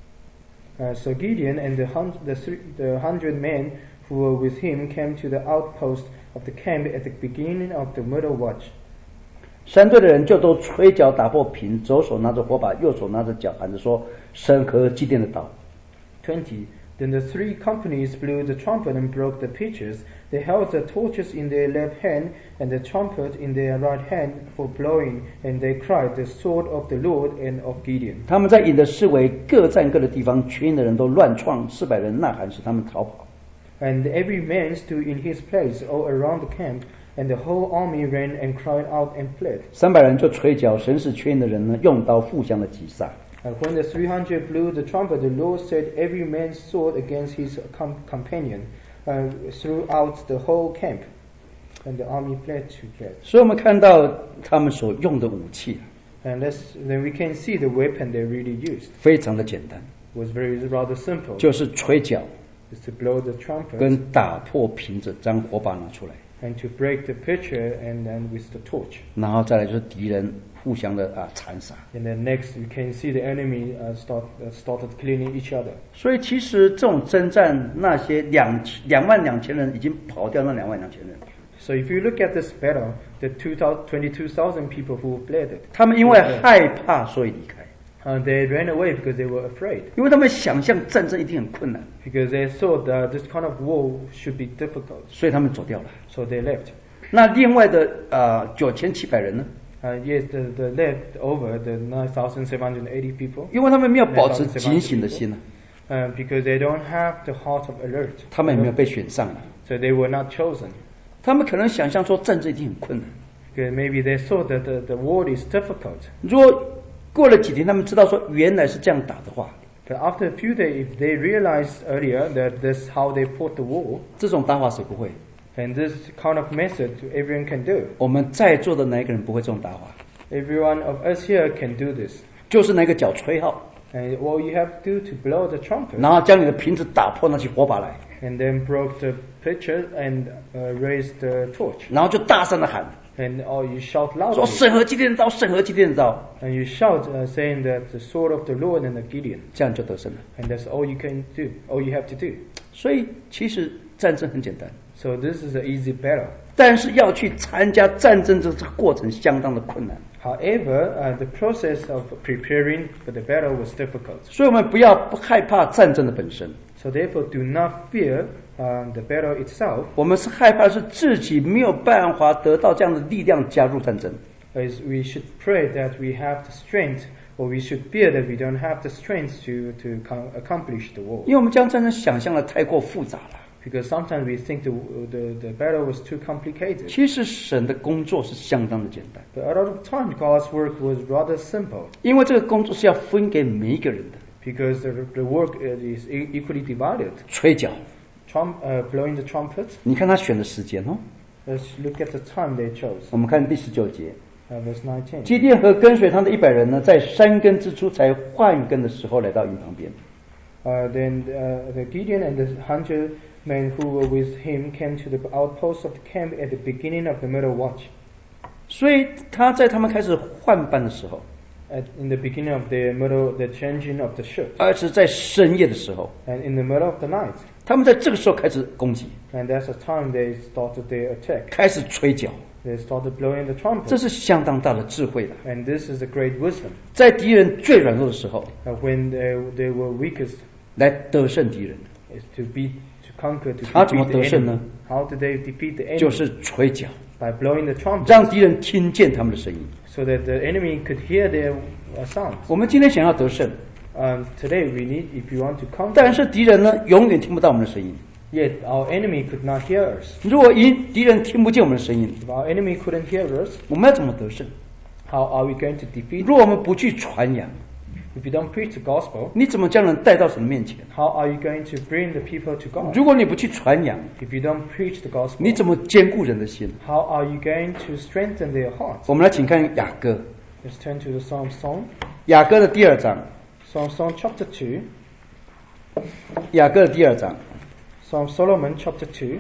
Speaker 2: Uh, so Gideon and the, hun- the, three, the hundred men who were with him came to the outpost of the camp at the beginning of the middle watch.
Speaker 1: 三队的人就都吹角打破瓶，左手拿着火把，右手拿着脚，喊着说：“神和基甸的刀。”
Speaker 2: Twenty. Then the three companies blew the trumpet and broke the pitchers. They held the torches in their left hand and the trumpet in their right hand for blowing, and they cried, "The sword of the Lord and of Gideon."
Speaker 1: 他们在营的四围各站各的地方，全营的人都乱撞，四百人呐喊，使他们逃跑。
Speaker 2: And every man stood in his place all around the camp, and the whole army ran and cried out and fled.
Speaker 1: 三百人就吹角，神使全营的人呢用刀互相的击杀。
Speaker 2: And when the three hundred blew the trumpet, the Lord set every man's sword against his com- companion uh, throughout the whole camp, and the army fled to fled.
Speaker 1: 所以我们看到他们所用的武器
Speaker 2: And let's, then we can see the weapon they really used
Speaker 1: 非常的简单，
Speaker 2: was very rather simple.
Speaker 1: 就是吹角
Speaker 2: Is to blow the trumpet
Speaker 1: 跟打破瓶子，将火把拿出来，
Speaker 2: and to break the pitcher, and then with the torch.
Speaker 1: 然后再来就是敌人互相的啊残杀。
Speaker 2: And then next, you can see the enemy uh, start uh, started killing each other.
Speaker 1: 所以其实这种征战，那些两两万两千人已经跑掉，那两万两千人，
Speaker 2: So if you look at this battle, the twenty-two thousand people who fled it,
Speaker 1: 他们因为害怕，所以离开，
Speaker 2: uh, they ran away because they were afraid.
Speaker 1: 因为他们想象战争一定很困难，
Speaker 2: Because they thought that this kind of war should be difficult.
Speaker 1: 所以他们走掉了。
Speaker 2: So they left.
Speaker 1: 那另外的呃九千七百人呢？
Speaker 2: Uh, yes, the, the left over, the nine thousand seven hundred eighty people,
Speaker 1: 因为他们没有保持警醒的心呢、
Speaker 2: uh, because they don't have the heart of alert.
Speaker 1: 他们也没有被选上啊。
Speaker 2: So they were not chosen.
Speaker 1: 他们可能想象说战争一定很困难。
Speaker 2: Because maybe they thought that the, the war is difficult.
Speaker 1: 如果过了几天，他们知道说原来是这样打的话，
Speaker 2: But after a few days, if they realized earlier that this is how they fought the war,
Speaker 1: 这种打法谁不会？
Speaker 2: and this kind of method everyone can do.
Speaker 1: 我们在座的哪一个人不会这种打法？
Speaker 2: Every one of us here can do this.
Speaker 1: 就是那个脚吹号，
Speaker 2: And all you have to do to blow the trumpet,
Speaker 1: 然后将你的瓶子打破，拿起火把来，
Speaker 2: and then broke the pitcher and uh, raised the torch.
Speaker 1: 然后就大声的喊
Speaker 2: And or you shout
Speaker 1: 说：“
Speaker 2: loudly.
Speaker 1: 审核基甸的刀，审核基甸的刀。
Speaker 2: And you shout uh, saying that the sword of the Lord and the Gideon. ”
Speaker 1: 这样就得胜了。
Speaker 2: And that's all you can do, all you have to do.
Speaker 1: 所以其实战争很简单，
Speaker 2: So this is an easy battle.
Speaker 1: 但是要去参加战争这这个过程相当的困难。
Speaker 2: However, uh, the process of preparing for the battle was difficult.
Speaker 1: 所以我们不要不害怕战争的本身，
Speaker 2: So therefore, do not fear um, the battle itself.
Speaker 1: 我们是害怕是自己没有办法得到这样的力量加入战争。
Speaker 2: As we should pray that we have the strength, or we should fear that we don't have the strength to, to com- accomplish the war.
Speaker 1: 因为我们将战争想象的太过复杂了。
Speaker 2: Because sometimes we think the, the, the battle was too complicated.
Speaker 1: 其实神的工作是相当的简单，
Speaker 2: But a lot of times God's work was rather simple.
Speaker 1: 因为这个工作是要分给每一个人的。
Speaker 2: Because the, the work is e- equally divided.
Speaker 1: 吹角，
Speaker 2: Trump, uh, blowing the trumpet.
Speaker 1: 你看他选的时间哦。
Speaker 2: Let's look at the time they chose.
Speaker 1: 我们看第十九节，
Speaker 2: Uh, verse nineteen.
Speaker 1: 基甸和跟随他的一百人呢，在三更之初才换更的时候来到营旁边。
Speaker 2: Uh, then uh, the Gideon and the hundred men who were with him came to the outpost of the camp at the beginning of the middle watch.
Speaker 1: 所以他在他们开始换班的时候，
Speaker 2: At, in the beginning of the middle, the changing of the shift.
Speaker 1: 而是在深夜的时候，
Speaker 2: And in the middle of the night.
Speaker 1: 他们在这个时候开始攻击，
Speaker 2: And that's the time they started their attack.
Speaker 1: 开始吹角，
Speaker 2: They started blowing the
Speaker 1: 这
Speaker 2: trumpet.
Speaker 1: 是相当大的智慧的。
Speaker 2: And this is a great wisdom.
Speaker 1: 在敌人最软弱的时候，
Speaker 2: Uh, when they, they were weakest,
Speaker 1: 来得胜敌人，
Speaker 2: is to beat, to conquer, to
Speaker 1: 他怎么
Speaker 2: defeat
Speaker 1: 得
Speaker 2: the
Speaker 1: 胜呢？
Speaker 2: enemy. How did they defeat the enemy?
Speaker 1: 就是吹角，
Speaker 2: By blowing the trumpet,
Speaker 1: 让敌人听见他们的声音。
Speaker 2: so that the enemy could hear their uh, sounds.
Speaker 1: 我们今天想要得胜，
Speaker 2: Um, today we need, if you want to
Speaker 1: 但
Speaker 2: conquer,
Speaker 1: 是敌人呢，永远听不到我们的声音。
Speaker 2: yet our enemy could not hear us.
Speaker 1: 如果敌敌人听不见我们的声音，
Speaker 2: If our enemy couldn't hear us,
Speaker 1: 我们要怎么得胜？
Speaker 2: how are we going to defeat?
Speaker 1: 如果我们不去传扬，
Speaker 2: If you don't preach the gospel,
Speaker 1: 你怎么将人带到神的面前？
Speaker 2: how are you going to bring the people to God?
Speaker 1: 如果你不去传扬，
Speaker 2: If you don't preach the gospel,
Speaker 1: 你怎么兼顾人的心？
Speaker 2: how are you going to strengthen their hearts?
Speaker 1: 我们来请看雅歌，
Speaker 2: Let's turn to the Psalm song,
Speaker 1: 雅歌的第二章，
Speaker 2: Psalm, Psalm chapter two.
Speaker 1: 雅各第二章，
Speaker 2: Psalm Solomon chapter two.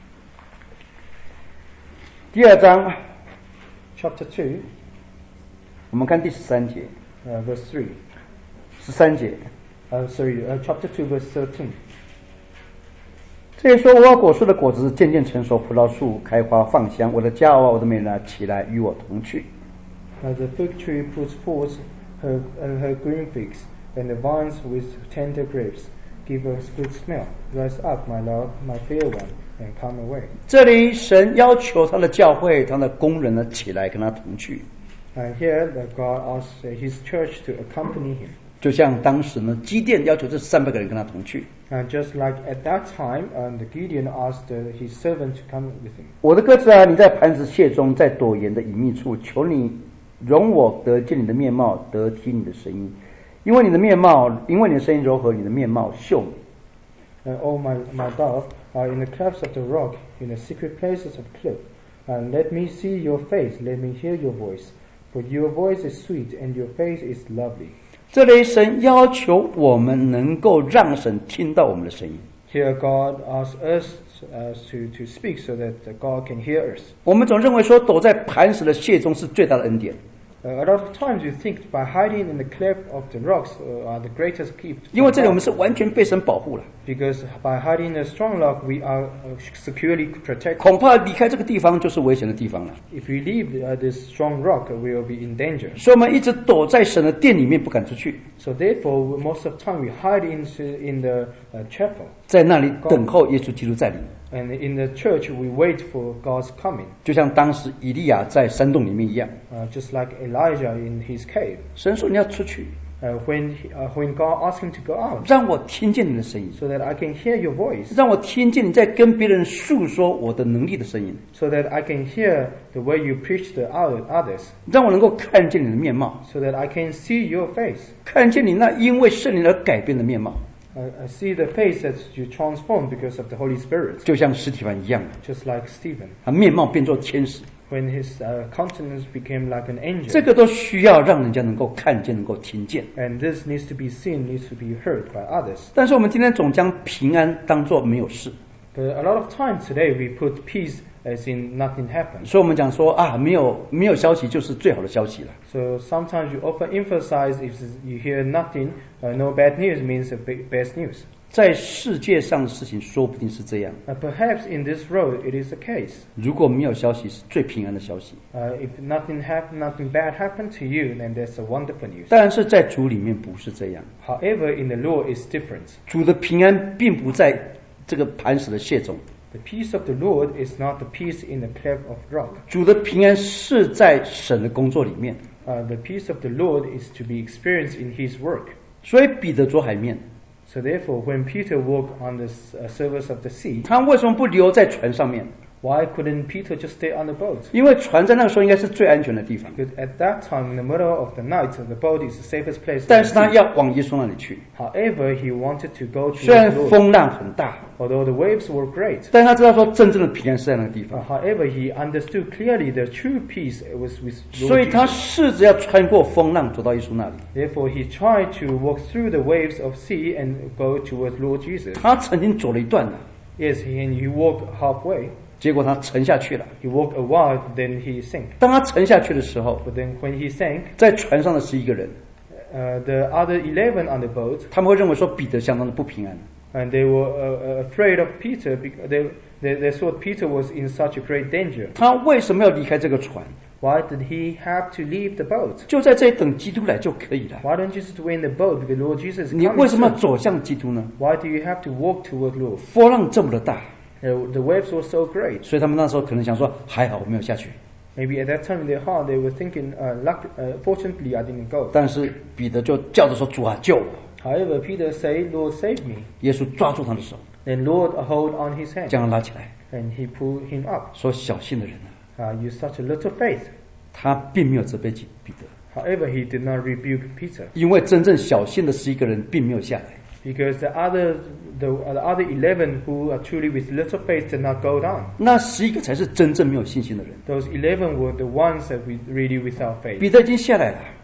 Speaker 1: 第二章
Speaker 2: Chapter two,
Speaker 1: 我们看第十三节，
Speaker 2: uh, verse three.
Speaker 1: 十三节，
Speaker 2: Uh, sorry, uh, chapter two, verse thirteen.
Speaker 1: 这里说无花果树的果子渐渐成熟，葡萄树开花放香，我的骄傲，我的美人啊，起来与我同去。
Speaker 2: Uh, the fig tree puts forth her, uh, her green figs, and the vines with tender grapes give us good smell. Rise up, my love, my fair one, and come away.
Speaker 1: 这里神要求他的教会，他的工人呢起来跟他同去，
Speaker 2: And here, the God asks uh, his church to accompany him.
Speaker 1: 就像当时呢基甸要求这三百个人跟他同去。
Speaker 2: And just like at that time, um, the Gideon asked uh, his servant to come with him.
Speaker 1: 我的鸽子啊，你在磐石穴中，在躲盐的隐秘处，求你容我得见你的面貌，得听你的声音，因为你的面貌，因为你的声音柔和，你的面貌秀美。
Speaker 2: And oh, my, my dove, are in the clefts of the rock, in the secret places of cliff. And let me see your face, let me hear your voice. For your voice is sweet, and your face is lovely.
Speaker 1: 这里神要求我们能够让神听到我们的声音。
Speaker 2: Here God asks us uh, to, to speak so that uh, God can hear us.
Speaker 1: 我们总认为说躲在磐石的穴中是最大的恩典，
Speaker 2: Uh, a lot of times we think by hiding in the cleft of the rocks uh, are the greatest gift.
Speaker 1: 因为这里我们是完全被神保护了。
Speaker 2: Because by hiding in the strong rock, we are uh, securely protected.
Speaker 1: 恐怕离开这个地方就是危险的地方了。
Speaker 2: If we leave uh, this strong rock, uh, we will be in danger.
Speaker 1: 所以我们一直躲在神的殿里面不敢出去，
Speaker 2: So therefore, most of the time we hide into, in the uh, chapel.
Speaker 1: 在那里等候耶稣基督再临。
Speaker 2: And in the church, we wait for God's coming.
Speaker 1: 就像当时以利亚在山洞里面一样，
Speaker 2: Uh, just like Elijah in his cave.
Speaker 1: 神说你要出去，
Speaker 2: Uh, when, he, uh, when God asked him to go out,
Speaker 1: 让我听见你的声音，
Speaker 2: so that I can hear your voice,
Speaker 1: 让我听见你在跟别人诉说我的能力的声音，
Speaker 2: so that I can hear the way you preach to other- others,
Speaker 1: 让我能够看见你的面貌，
Speaker 2: so that I can see your face.
Speaker 1: 看见你那因为圣灵而改变的面貌，
Speaker 2: Uh, I see the face that you transform because of the Holy Spirit,
Speaker 1: 就像司提反一样，
Speaker 2: just like Stephen,
Speaker 1: 他面貌变作天使。
Speaker 2: when his uh, countenance became like an angel.
Speaker 1: 这个都需要让人家能够看见，能够听见。
Speaker 2: And this needs to be seen, needs to be heard by others.
Speaker 1: 但是我们今天总将平安当作没有事，
Speaker 2: But a lot of times today we put peace as in nothing happened.
Speaker 1: 所以我们讲说啊，没有没有消息就是最好的消息了。
Speaker 2: So sometimes you often emphasize if you hear nothing, uh, no bad news means the be- best news.
Speaker 1: 在世界上的事情说不定是这样，
Speaker 2: Uh, perhaps in this road it is the case.
Speaker 1: 如果没有消息是最平安的消息。
Speaker 2: Uh, if nothing happened, nothing bad happened to you, then that's a wonderful news.
Speaker 1: 但是在主里面不是这样，
Speaker 2: However, in the Lord is different.
Speaker 1: 主的平安并不在这个磐石的穴中，
Speaker 2: The peace of the Lord is not the peace in the cleft of rock.
Speaker 1: 主的平安是在神的工作里面。
Speaker 2: Uh, the peace of the Lord is to be experienced in His work.
Speaker 1: 所以彼得坐海面，
Speaker 2: So therefore, when Peter walked on the uh, surface of the sea,
Speaker 1: 他为什么不留在船上面？
Speaker 2: why couldn't Peter just stay on the boat?
Speaker 1: 因为船在那个时候应该是最安全的地方，
Speaker 2: Because at that time, in the middle of the night, the boat is the safest place.
Speaker 1: 但
Speaker 2: on
Speaker 1: 是
Speaker 2: the
Speaker 1: 他
Speaker 2: sea.
Speaker 1: 要往耶稣那里去。
Speaker 2: However, he wanted to go to
Speaker 1: 虽然
Speaker 2: the Lord.
Speaker 1: 风浪很大，
Speaker 2: Although the waves were great,
Speaker 1: 但是他知道说真正的平安是在那个地
Speaker 2: uh,
Speaker 1: 方，
Speaker 2: however, he understood clearly the true peace was with
Speaker 1: 所以
Speaker 2: Lord
Speaker 1: 他
Speaker 2: Jesus.
Speaker 1: 试着要穿过风浪走到耶稣那里。
Speaker 2: Therefore, he tried to walk through the waves of sea and go towards Lord Jesus.
Speaker 1: 他曾经走了一段了，
Speaker 2: Yes, he, and he walked halfway.
Speaker 1: 结果他沉下去了。
Speaker 2: He walked a while, then he sank.
Speaker 1: 当他沉下去的时候，
Speaker 2: But then when he sank,
Speaker 1: 在船上的十一个人，
Speaker 2: uh, the other eleven on the boat,
Speaker 1: 他们会认为说彼得相当的不平安。
Speaker 2: and they were uh, uh, afraid of Peter because they, they, they thought Peter was in such a great danger.
Speaker 1: 他为什么要离开这个船？
Speaker 2: Why did he have to leave the boat?
Speaker 1: 就在这里等基督来就可以了。
Speaker 2: Why don't you just wait in the boat because Lord Jesus is
Speaker 1: 你
Speaker 2: coming
Speaker 1: 为什么要
Speaker 2: soon?
Speaker 1: 走向基督呢？
Speaker 2: Why do you have to walk toward Lord?
Speaker 1: 波浪这么的大，
Speaker 2: Uh, the waves were so great.
Speaker 1: 所以他们那时候可能想说，还好我没有下去。
Speaker 2: Maybe at that time in their heart they were thinking, uh, luck, uh, fortunately I didn't go.
Speaker 1: 但是彼得就叫着说：“主啊，救我！”
Speaker 2: However, Peter said, Lord, save me.
Speaker 1: 耶稣抓住他的手，
Speaker 2: Then Lord hold on his hand
Speaker 1: 将他拉起来，
Speaker 2: and he pulled him up.
Speaker 1: 说：“小信的人啊！”
Speaker 2: Uh, you such a little faith.
Speaker 1: 他并没有责备彼得，
Speaker 2: However, he did not rebuke Peter
Speaker 1: 因为真正小信的十一个人并没有下来。
Speaker 2: because the other, the, uh, the other eleven who are truly with little faith did not go down.
Speaker 1: 那十一个才是真正没有信心的人。
Speaker 2: Those eleven were the ones that we really without faith.
Speaker 1: 彼得已经下来了，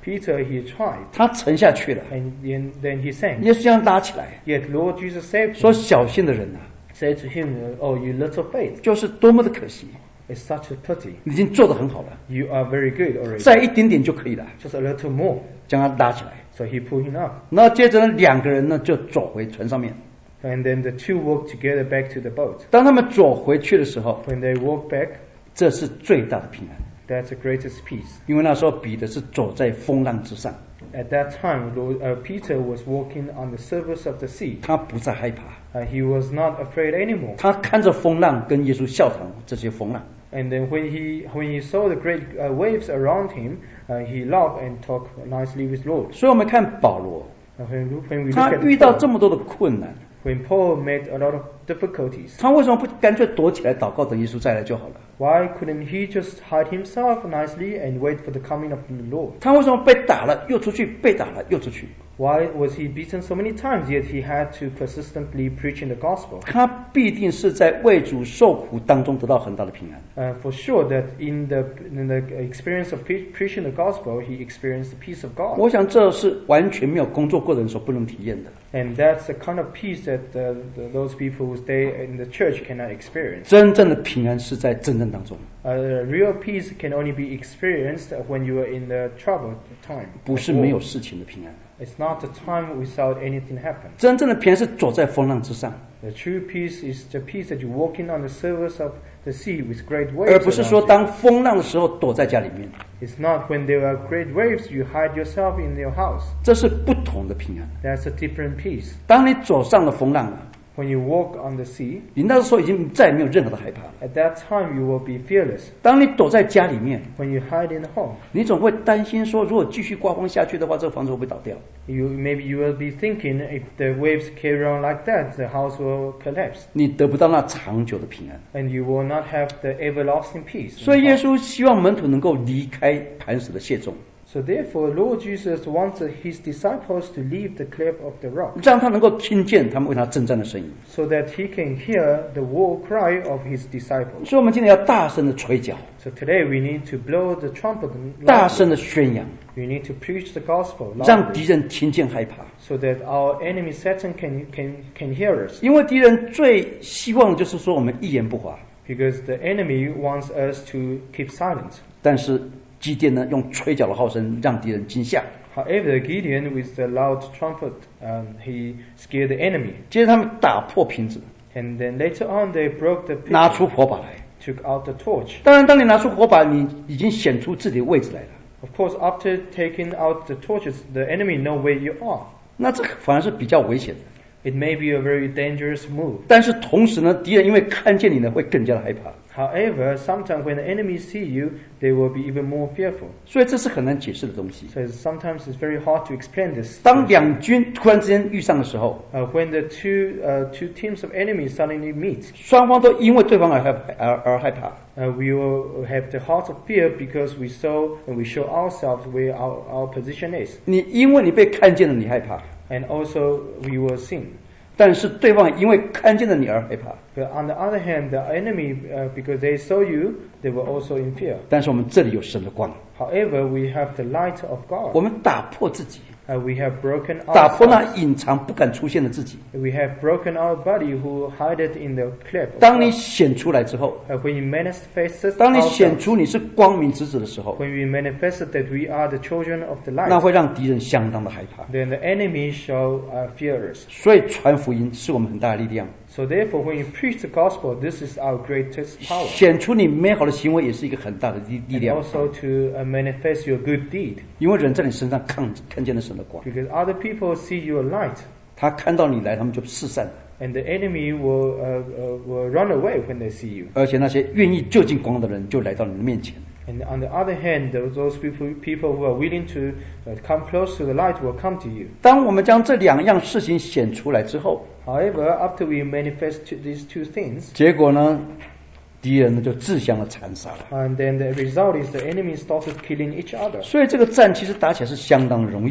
Speaker 2: Peter, he tried,
Speaker 1: 他沉下去了，
Speaker 2: and then, then he sank.
Speaker 1: 耶稣将他拉起来，
Speaker 2: Yet Lord Jesus saved
Speaker 1: 说
Speaker 2: him,
Speaker 1: 小心的人啊，
Speaker 2: said to him, "Oh, you little faith,
Speaker 1: 就是多么的可惜，
Speaker 2: it's such a pity.
Speaker 1: 你已经做得很好了，
Speaker 2: You are very good already.
Speaker 1: 再一点点就可以了，
Speaker 2: Just a little more."
Speaker 1: 将他拉起来。
Speaker 2: So he pulled him up.
Speaker 1: 然后接着呢，两个人呢就走回船上面。
Speaker 2: And then the two walked together back to the boat.
Speaker 1: 当他们走回去的时候，
Speaker 2: When they walked back,
Speaker 1: 这是最大的平安，
Speaker 2: that's the greatest peace.
Speaker 1: 因为那时候彼得是走在风浪之上，
Speaker 2: At that time, Lord, uh, Peter was walking on the surface of the sea.
Speaker 1: 他不再害怕，
Speaker 2: Uh, he was not afraid anymore.
Speaker 1: 他看着风浪跟耶稣笑谈这些风浪。
Speaker 2: And then when he when he saw the great uh, waves around him, uh, he laughed and talked nicely with Lord.
Speaker 1: 所以我们看保罗，
Speaker 2: Uh, when, when we look
Speaker 1: 他
Speaker 2: at
Speaker 1: 遇到
Speaker 2: Paul,
Speaker 1: 这么多的困难，
Speaker 2: when Paul met a lot of difficulties,
Speaker 1: 他为什么不干脆躲起来祷告，等耶稣再来就好了？
Speaker 2: why couldn't he just hide himself nicely and wait for the coming of the Lord?
Speaker 1: 他为什么被打了又出去，被打了又出去？
Speaker 2: Why was he beaten so many times, yet he had to persistently preach in the gospel?
Speaker 1: 他必定是在为主受苦当中得到很大的平安。
Speaker 2: Uh, for sure that in the in the experience of pre- preaching the gospel, he experienced the peace of God.
Speaker 1: 我想这是完全没有工作过的人所不能体验的。
Speaker 2: And that's the kind of peace that uh, the, those people who stay in the church cannot experience.
Speaker 1: 真正的平安是在真正当中，
Speaker 2: Uh, real peace can only be experienced when you are in the troubled time.
Speaker 1: 不是没有事情的平安。
Speaker 2: It's not the time without anything happen.
Speaker 1: 真正的平安是走在风浪之上，
Speaker 2: The true peace is the peace that you're walking on the surface of the sea with great
Speaker 1: 而
Speaker 2: waves
Speaker 1: 不是
Speaker 2: around
Speaker 1: 说
Speaker 2: you.
Speaker 1: 当风浪的时候躲在家里面，
Speaker 2: It's not when there are great waves you hide yourself in your house.
Speaker 1: 这是不同的平安。
Speaker 2: That's a different peace.
Speaker 1: 当你走上了风浪了，
Speaker 2: When you walk on the sea,
Speaker 1: 你那时候已经再也没有任何的害怕了。
Speaker 2: at that time you will be fearless.
Speaker 1: 当你躲在家里面，
Speaker 2: When you hide in the home,
Speaker 1: 你总会担心说，如果继续刮风下去的话，这个房子会不会倒掉？
Speaker 2: you maybe you will be thinking if the waves carry on like that, the house will collapse,
Speaker 1: 你得不到那长久的平安。
Speaker 2: and you will not have the everlasting peace.
Speaker 1: 所以耶稣希望门徒能够离开磐石的谢众，
Speaker 2: So therefore, Lord Jesus wanted his disciples to leave the cliff of the rock,
Speaker 1: 让他能够听见他们为他征战的声音。
Speaker 2: so that he can hear the war cry of his disciples.
Speaker 1: 所以，我们今天要大声的吹角，
Speaker 2: So today we need to blow the trumpet
Speaker 1: 大
Speaker 2: loudly.
Speaker 1: 声的宣扬，
Speaker 2: We need to preach the gospel
Speaker 1: 让
Speaker 2: loudly,
Speaker 1: 敌人听见害怕。
Speaker 2: so that our enemy Satan can can can hear us.
Speaker 1: 因为敌人最希望的就是说我们一言不发，
Speaker 2: Because the enemy wants us to keep silent.
Speaker 1: 但是基甸呢，用吹角的号声让敌人惊吓。
Speaker 2: However, Gideon, with the loud trumpet, um, he scared the enemy.
Speaker 1: 接着他们打破瓶子，
Speaker 2: And then later on, they broke the
Speaker 1: 拿
Speaker 2: pitcher,
Speaker 1: 出火把来。
Speaker 2: took out the torch.
Speaker 1: 当然，当你拿出火把，你已经显出自己的位置来了。
Speaker 2: Of course, after taking out the torches, the enemy know where you are.
Speaker 1: 那这个反而是比较危险的。
Speaker 2: It may be a very dangerous move.
Speaker 1: 但是同时呢，敌人因为看见你呢，会更加的害怕。
Speaker 2: However, sometimes when the enemy see you, they will be even more fearful.
Speaker 1: 所以这是很难解释的东西。
Speaker 2: So sometimes it's very hard to explain this.
Speaker 1: 当两军突然之间遇上的时候，
Speaker 2: Uh, when the two uh, two teams of enemies suddenly meet,
Speaker 1: 双方都因为对方而害而而害怕。
Speaker 2: uh, we will have the heart of fear because we saw and we show ourselves where our, our position is.
Speaker 1: 你因为你被看见了，你害怕；
Speaker 2: And also we will sin.
Speaker 1: 但是对方因为看见了你而害怕。
Speaker 2: But on the other hand, the enemy, uh, because they saw you, they were also in fear.
Speaker 1: 但是我们这里有神的光，
Speaker 2: However, we have the light of
Speaker 1: 我
Speaker 2: God.
Speaker 1: 们打破自己，
Speaker 2: Uh, we have broken
Speaker 1: 打破那
Speaker 2: ourselves.
Speaker 1: 隐藏不敢出现的自己。
Speaker 2: We have broken our body who hide it in the cliff. of
Speaker 1: 当你
Speaker 2: God.
Speaker 1: 显出来之后，
Speaker 2: Uh, when you manifest
Speaker 1: 当你显
Speaker 2: ourselves,
Speaker 1: 出你是光明之子的时候，
Speaker 2: when we manifest that we are the children of the
Speaker 1: 那
Speaker 2: light,
Speaker 1: 会让敌人相当的害怕。
Speaker 2: then the enemy shall uh, fear us.
Speaker 1: 所以传福音是我们很大的力量，
Speaker 2: So therefore, when you preach the gospel, this is our greatest power.
Speaker 1: 显出你美好的行为也是一个很大的力力
Speaker 2: And
Speaker 1: 量。
Speaker 2: also to uh, manifest your good deed.
Speaker 1: 因为人在你身上看看见了神的光，
Speaker 2: Because other people see your light.
Speaker 1: 他看到你来，他们就四散了。
Speaker 2: And the enemy will, uh, uh, will run away when they see you.
Speaker 1: 而且那些愿意就近光的人，就来到你的面前。
Speaker 2: And on the other hand, those, those people, people who are willing to uh, come close to the light will come to you.
Speaker 1: 当我们将这两样事情显出来之后，
Speaker 2: However, after we manifest to these two things,
Speaker 1: 结果呢，敌人呢就自相的残杀了。
Speaker 2: and then the result is the enemy started killing each other.
Speaker 1: 所以这个战其实打起来是相当容易。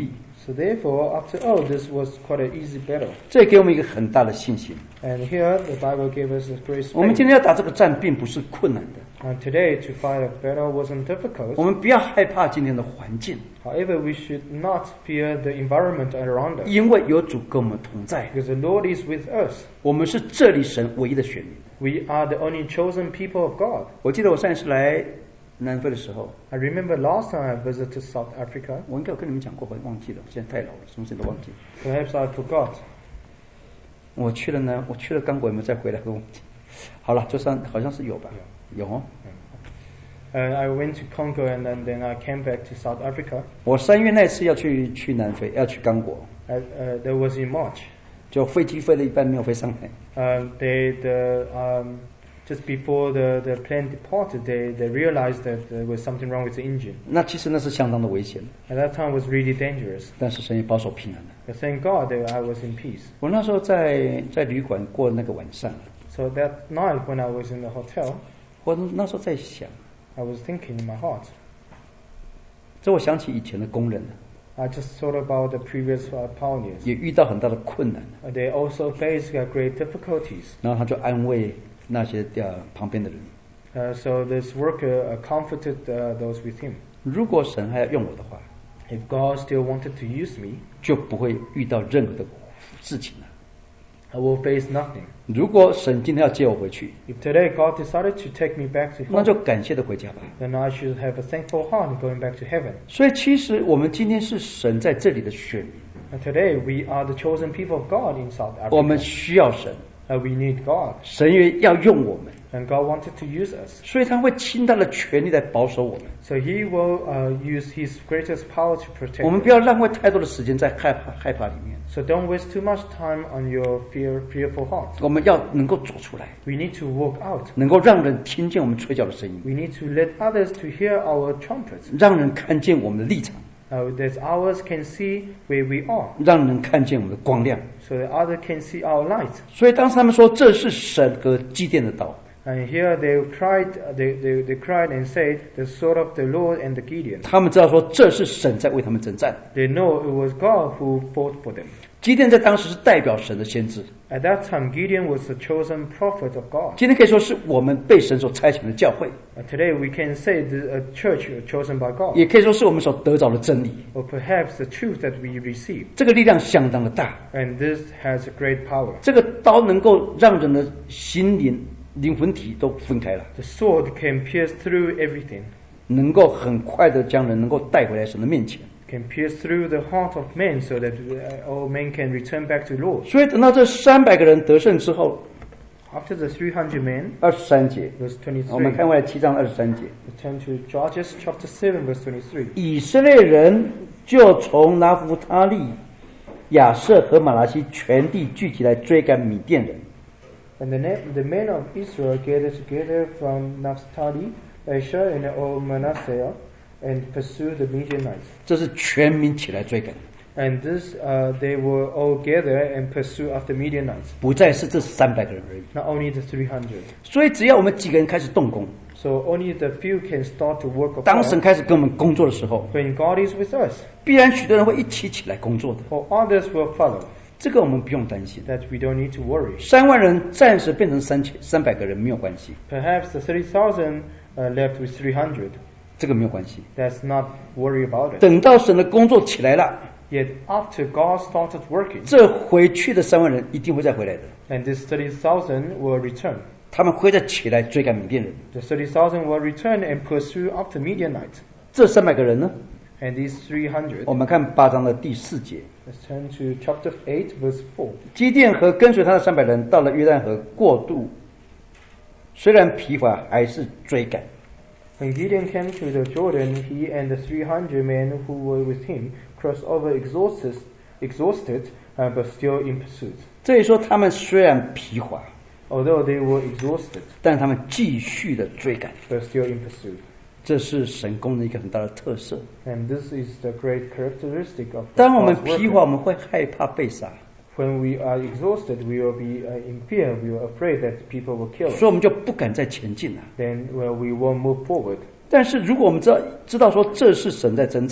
Speaker 2: So therefore, after all, this was quite an easy battle.
Speaker 1: 这给我们一个很大的信心。
Speaker 2: And here, the Bible gave us a great
Speaker 1: 我们
Speaker 2: faith.
Speaker 1: 今天要打这个战，并不是困难的。
Speaker 2: And today, to fight a battle wasn't
Speaker 1: 我
Speaker 2: difficult.
Speaker 1: 们不要害怕今天的环境，
Speaker 2: However, we should not fear the environment around us,
Speaker 1: 因为有主跟我们同在。
Speaker 2: because the Lord is with us.
Speaker 1: 我们是这里神唯一的选民。
Speaker 2: We are the only chosen people of God.
Speaker 1: 我记得我上一次来南非的时候，
Speaker 2: I remember last time I visited South Africa.
Speaker 1: 我应该有跟你们讲过，我忘记了，现在太老了，什么事都忘记。
Speaker 2: Perhaps I forgot.
Speaker 1: 我去了呢，我去了刚果有没有再回来？我忘记。好了，就算好像是有吧，有哦。
Speaker 2: And I went to Congo, and then, then I came back to South Africa.
Speaker 1: 我三月那次要去去南非，要去刚果，
Speaker 2: Uh, uh, that was in March.
Speaker 1: 就飞机飞了一半没有飞上来。
Speaker 2: Uh, they, the, um, just before the, the plane departed, they, they realized that there was something wrong with the engine.
Speaker 1: 那其实那是相当的危险，
Speaker 2: At that time, it was really dangerous.
Speaker 1: 但是神也保守平安的。
Speaker 2: But thank God that I was in peace.
Speaker 1: 我那时候在在旅馆过那个晚上，
Speaker 2: So that night, when I was in the hotel,
Speaker 1: 我那时候在想，
Speaker 2: I was thinking in my heart.
Speaker 1: 这我想起以前的工人，
Speaker 2: I just thought about the previous uh, pioneers.
Speaker 1: 也遇到很大的困难，
Speaker 2: Uh, they also faced uh, great difficulties.
Speaker 1: 然后他就安慰那些呃旁边的人。
Speaker 2: Uh, so this worker uh, comforted uh, those with him.
Speaker 1: 如果神还要用我的话，
Speaker 2: If God still wanted to use me,
Speaker 1: 就不会遇到任何的事情了。
Speaker 2: I will face nothing.
Speaker 1: 如果神今天要接我回去，
Speaker 2: If today God decided to take me back to
Speaker 1: 那就
Speaker 2: heaven,
Speaker 1: 感谢的回家吧。
Speaker 2: then I should have a thankful heart going back to heaven.
Speaker 1: 所以其实我们今天是神在这里的选民，
Speaker 2: And today we are the chosen people of God in South
Speaker 1: 我们
Speaker 2: Africa.
Speaker 1: 需要神，
Speaker 2: Uh, we need God,
Speaker 1: 神也要用我们，
Speaker 2: and God wanted to use us.
Speaker 1: 所以他会倾他的全力来保守我们。
Speaker 2: So He will uh, use His greatest power to
Speaker 1: 我
Speaker 2: protect
Speaker 1: 们
Speaker 2: us.
Speaker 1: 不要浪费太多的时间在害怕害怕里面，
Speaker 2: So don't waste too much time on your fear, fearful heart.
Speaker 1: 我们要能够走出来，
Speaker 2: We need to walk out.
Speaker 1: 能够让人听见我们吹角的声音，
Speaker 2: We need to let others to hear our trumpets,
Speaker 1: 让人看见我们的立场，
Speaker 2: uh, that others can see where we are,
Speaker 1: 让人看见我们的光亮。
Speaker 2: so that others can see our light.
Speaker 1: 所以当时他们说这是神和基甸的道，
Speaker 2: And here they cried, they, they, they cried and said, the sword of the Lord and the Gideon.
Speaker 1: 他们知道说这是神在为他们征战。
Speaker 2: They know it was God who fought for them.
Speaker 1: 基甸在当时是代表神的先知，
Speaker 2: At that time, Gideon was the chosen prophet of God.
Speaker 1: 今天可以说是我们被神所差遣的教会，
Speaker 2: And today we can say the a church chosen by God,
Speaker 1: 也可以说是我们所得着的真理。
Speaker 2: or perhaps the truth that we receive.
Speaker 1: 这个力量相当的大，
Speaker 2: And this has a great power.
Speaker 1: 这个刀能够让人的心灵、灵魂体都分开了，
Speaker 2: The sword can pierce through everything,
Speaker 1: 能够很快的将人能够带回来神的面前。
Speaker 2: can pierce through the heart of men so that uh, all men can return back to the Lord.
Speaker 1: 所以等到这三百个人得胜之后，
Speaker 2: After the three hundred men,
Speaker 1: 二十三节，
Speaker 2: verse
Speaker 1: 我们
Speaker 2: twenty-three,
Speaker 1: 看回来七章二十三节，
Speaker 2: we turn to Judges chapter seven, verse twenty-three.
Speaker 1: 以色列人就从拿弗他利、亚设和马拉西全地聚集来追赶米甸人。
Speaker 2: And the, ne- the men of Israel gathered together from Naphtali, Asher, and all Manasseh, and pursued the Midianites.
Speaker 1: 这是全民起来追赶，
Speaker 2: And this, uh, they were all gather and pursue after Midianites.
Speaker 1: 不再是这三百个人而已。
Speaker 2: Not only the three hundred.
Speaker 1: 所以只要我们几个人开始动工，
Speaker 2: So only the few can start to work of
Speaker 1: 当神
Speaker 2: God.
Speaker 1: 开始跟我们工作的时候，
Speaker 2: When God is with us,
Speaker 1: 必然许多人会一起起来工作的。
Speaker 2: for others will follow.
Speaker 1: 这个我们不用担心。
Speaker 2: That we don't need to worry.
Speaker 1: 三万人暂时变成三千三百个人没有关系，
Speaker 2: Perhaps the thirty thousand uh, left with three hundred.
Speaker 1: 这个没有关系。
Speaker 2: That's not worry about it.
Speaker 1: 等到神的工作起来了，
Speaker 2: Yet after God started working,
Speaker 1: 这回去的三万人一定会再回来的，
Speaker 2: and this thirty thousand will return.
Speaker 1: 他们会再起来追赶缅甸人。
Speaker 2: The thirty thousand will return and pursue after Midianites.
Speaker 1: 这三百个人呢？
Speaker 2: And these three hundred.
Speaker 1: 我们看八章的第四节，
Speaker 2: Let's turn to chapter eight, verse four.
Speaker 1: 基甸和跟随他的三百人到了约旦河过渡，虽然疲乏，还是追赶。
Speaker 2: When Gideon came to the Jordan, he and the three hundred men who were with him crossed over exhausted, exhausted, uh, but still in pursuit.
Speaker 1: 这里说他们虽然疲乏，
Speaker 2: Although they were exhausted,
Speaker 1: 但他们继续的追赶，
Speaker 2: but still in pursuit.
Speaker 1: 这是神工的一个很大的特色。
Speaker 2: And this is the great characteristic of
Speaker 1: 当我们
Speaker 2: God's
Speaker 1: 疲
Speaker 2: work.
Speaker 1: 乏，我们会害怕被杀，
Speaker 2: When we are exhausted, we will be uh, in fear. We are afraid that people will kill
Speaker 1: 所
Speaker 2: us.
Speaker 1: 以我们就不敢再前进了。
Speaker 2: Then well, we won't move forward.
Speaker 1: 但是如果我们知道知道说这是神在征战，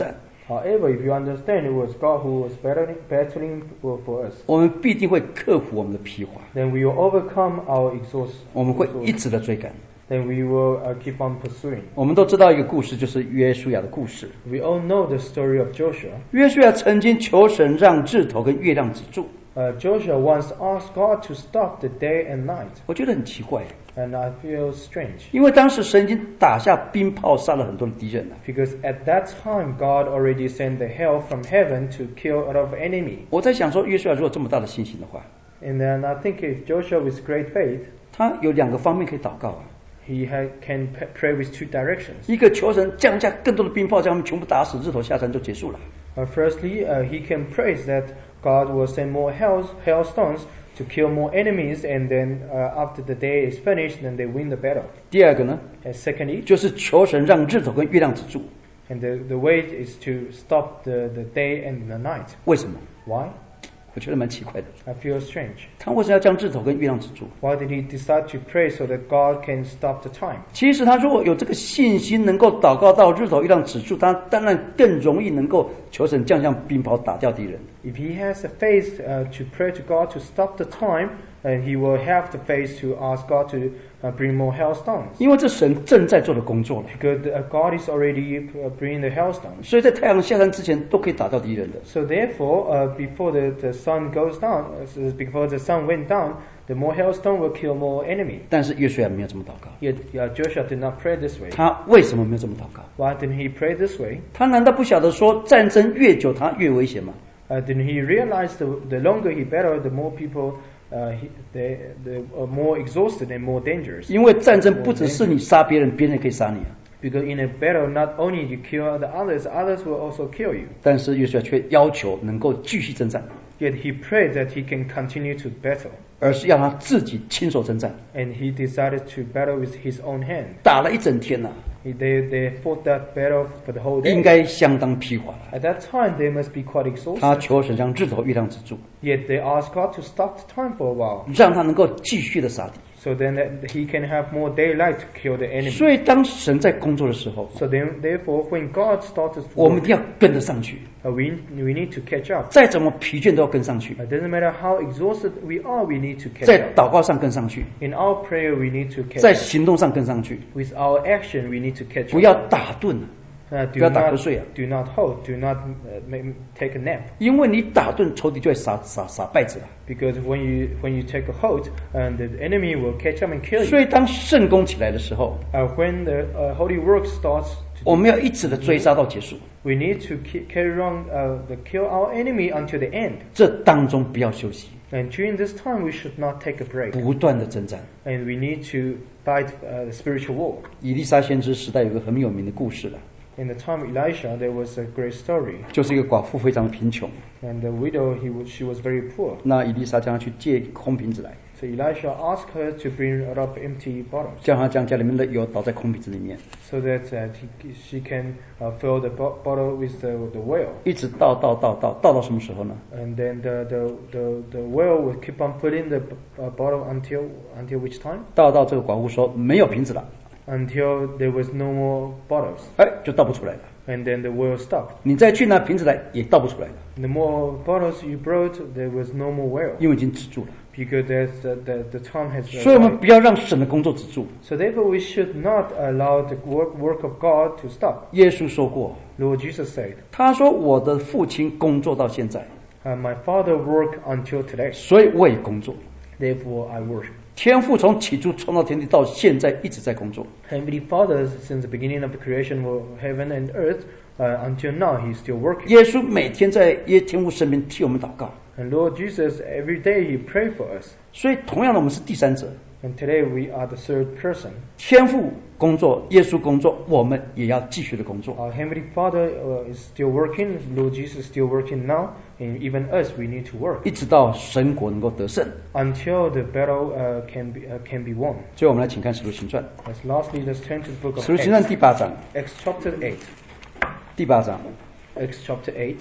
Speaker 2: However, if you understand it was God who was battling, battling for, for us,
Speaker 1: 我们必定会克服我们的疲乏，
Speaker 2: then we will overcome our exhaust.
Speaker 1: 我们会
Speaker 2: exhaust.
Speaker 1: 一直的追赶。
Speaker 2: Then we will uh, keep on pursuing.
Speaker 1: 我们都知道一个故事，就是约书亚的故事。
Speaker 2: We all know the story of Joshua.
Speaker 1: 约书亚曾经求神让日头跟月亮止住，
Speaker 2: Uh, Joshua once asked God to stop the day and night,
Speaker 1: 我觉得很奇怪，
Speaker 2: and I feel strange
Speaker 1: 因为当时神已经打下冰炮，杀了很多的敌人了。
Speaker 2: because at that time God already sent the hail from heaven to kill a lot of enemy.
Speaker 1: 我在想说，约书亚如果这么大的信心的话，
Speaker 2: And then I think if Joshua with great faith,
Speaker 1: 他有两个方面可以祷告啊。
Speaker 2: he had, can p- pray with two directions.
Speaker 1: 一个求神降下更多的冰炮，将他们全部打死，日头下山就结束了。
Speaker 2: Uh, firstly, uh, he can praise that God will send more hail, hailstones to kill more enemies, and then uh, after the day is finished, then they win the battle.
Speaker 1: 第二个呢，
Speaker 2: And secondly,
Speaker 1: 就是求神让日头跟月亮止住。
Speaker 2: and the, the way is to stop the, the day and the night.
Speaker 1: 为什么？
Speaker 2: Why?
Speaker 1: 我觉得蛮奇怪的。
Speaker 2: I feel strange.
Speaker 1: 他为什么要将日头跟月亮止住？
Speaker 2: Why did he decide to pray so that God can stop the time?
Speaker 1: 其实他如果有这个信心，能够祷告到日头、月亮止住，他当然更容易能够求神降下冰雹，打掉敌人。
Speaker 2: If he has the faith uh, to pray to God to stop the time, and he will have the faith to ask God to uh, bring more hailstones.
Speaker 1: 因为这神正在做的工作了，
Speaker 2: Because uh, God is already uh, bringing the hailstones.
Speaker 1: 所以在太阳下山之前都可以打掉敌人的。
Speaker 2: So therefore, uh, before the, the sun goes down, uh, so before the sun went down, the more hailstone will kill more enemy.
Speaker 1: 但是约书亚没有这么祷告，
Speaker 2: Yet uh, Joshua did not pray this way.
Speaker 1: 他为什么没有这么祷告？
Speaker 2: Why didn't he pray this way?
Speaker 1: 他难道不晓得说战争越久他越危险吗？
Speaker 2: Uh, didn't he realize the, the longer he battled, the more people, uh, he, they, they are more exhausted and more dangerous?
Speaker 1: 因为战争不只是你杀别人，别人也可以杀你啊。
Speaker 2: Because in a battle, not only you kill the others, others will also kill you.
Speaker 1: 但是约书亚却要求能够继续征战，
Speaker 2: Yet he prayed that he can continue to battle.
Speaker 1: 而是要他自己亲手征战，
Speaker 2: And he decided to battle with his own hand.
Speaker 1: 打了一整天呐、啊，
Speaker 2: He, they, they fought that battle for the whole
Speaker 1: 应
Speaker 2: day.
Speaker 1: 该相当疲乏了。
Speaker 2: At that time, they must be quite
Speaker 1: 他
Speaker 2: exhausted.
Speaker 1: 求神将日头、月亮止住，
Speaker 2: Yet they asked God to stop the time for a while,
Speaker 1: 让他能够继续的杀敌。
Speaker 2: so then that he can have more daylight to kill the enemy.
Speaker 1: 所以当神在工作的时候，
Speaker 2: So then, therefore, when God started to
Speaker 1: 我们一
Speaker 2: work,
Speaker 1: 定要跟得上去，
Speaker 2: uh, we, we need to catch up.
Speaker 1: 再怎么疲倦都要跟上去，
Speaker 2: It doesn't matter how exhausted we are, we need to catch
Speaker 1: 在
Speaker 2: up.
Speaker 1: 祷告上跟上去，
Speaker 2: In our prayer, we need to catch
Speaker 1: 在
Speaker 2: up.
Speaker 1: 行动上跟上去，
Speaker 2: With our action, we need to catch
Speaker 1: 不要
Speaker 2: up.
Speaker 1: 打盹，
Speaker 2: Uh,
Speaker 1: 不
Speaker 2: do
Speaker 1: 要打瞌
Speaker 2: not
Speaker 1: 睡啊，
Speaker 2: do not hold, do not uh, make, take a nap.
Speaker 1: 因为你打盹，仇敌就会撒撒撒败子了。
Speaker 2: Because when you when you take a hold, and the enemy will catch up and kill
Speaker 1: 所
Speaker 2: you.
Speaker 1: 以当圣功起来的时候，
Speaker 2: Uh, when the uh, holy work starts, to
Speaker 1: 我们要一直的追杀到结束，
Speaker 2: we need to ki- carry on uh, the kill our enemy until the end.
Speaker 1: 这当中不要休息，
Speaker 2: And during this time, we should not take a break.
Speaker 1: 不断的征战。
Speaker 2: And we need to fight uh, the spiritual war.
Speaker 1: 以利沙先知时代有个很有名的故事了，
Speaker 2: In the time of Elisha, there was a great story.
Speaker 1: 就是一个寡妇非常的贫穷，
Speaker 2: And the widow, he was, she was very poor.
Speaker 1: 那以利沙叫她去借空瓶子来，
Speaker 2: So Elisha asked her to bring a lot of empty bottles,
Speaker 1: 叫她将家里面的油倒在空瓶子里面，
Speaker 2: so that uh, he, she can uh, fill the bo- bottle with the, the oil.
Speaker 1: 一直倒倒倒倒倒到什么时候呢？
Speaker 2: And then the, the, the, the oil will keep on putting the uh, bottle until until which time?
Speaker 1: 倒到这个寡妇说没有瓶子了，
Speaker 2: Until there was no more bottles.
Speaker 1: 哎，就倒不出来了。
Speaker 2: And then the oil stopped.
Speaker 1: 你再去拿瓶子来，也倒不出来了，
Speaker 2: The more bottles you brought, there was no more oil.
Speaker 1: 因为已经止住了。
Speaker 2: Because there's, uh, the, the time has
Speaker 1: 所以我们
Speaker 2: arrived.
Speaker 1: 不要让神的工作止住。
Speaker 2: So therefore we should not allow the work, work of God to stop.
Speaker 1: 耶稣说过，
Speaker 2: Lord Jesus said,
Speaker 1: 他说我的父亲工作到现在，
Speaker 2: uh, my father worked until today.
Speaker 1: 所以我也工作。
Speaker 2: Therefore I work.
Speaker 1: 天父从起初创造天地到现在一直在工作。
Speaker 2: Heavenly Father, since the beginning of the creation of heaven and earth, uh, until now He's still working.
Speaker 1: 耶稣每天在耶天父身边替我们祷告，
Speaker 2: And Lord Jesus, every day He pray for us.
Speaker 1: 所以同样的我们是第三者。
Speaker 2: And today we are the third person.
Speaker 1: 天父工作，耶稣工作，我们也要继续的工作。
Speaker 2: Our Heavenly Father uh, is still working. Lord Jesus is still working now. And even us, we need to work
Speaker 1: 一直到神国能够得胜。
Speaker 2: until the battle uh, can be uh, can be won.
Speaker 1: 所以我们来请看《使徒行传》，
Speaker 2: As lastly, let's turn to the book
Speaker 1: 《
Speaker 2: of
Speaker 1: 使徒行传》
Speaker 2: Acts.
Speaker 1: 第八章，
Speaker 2: Acts chapter eight.
Speaker 1: 第八章，
Speaker 2: Acts chapter eight.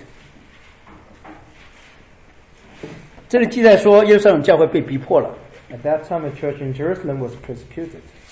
Speaker 1: 这里记载说，耶路撒冷教会被逼迫了。
Speaker 2: At that time, the church in Jerusalem was persecuted.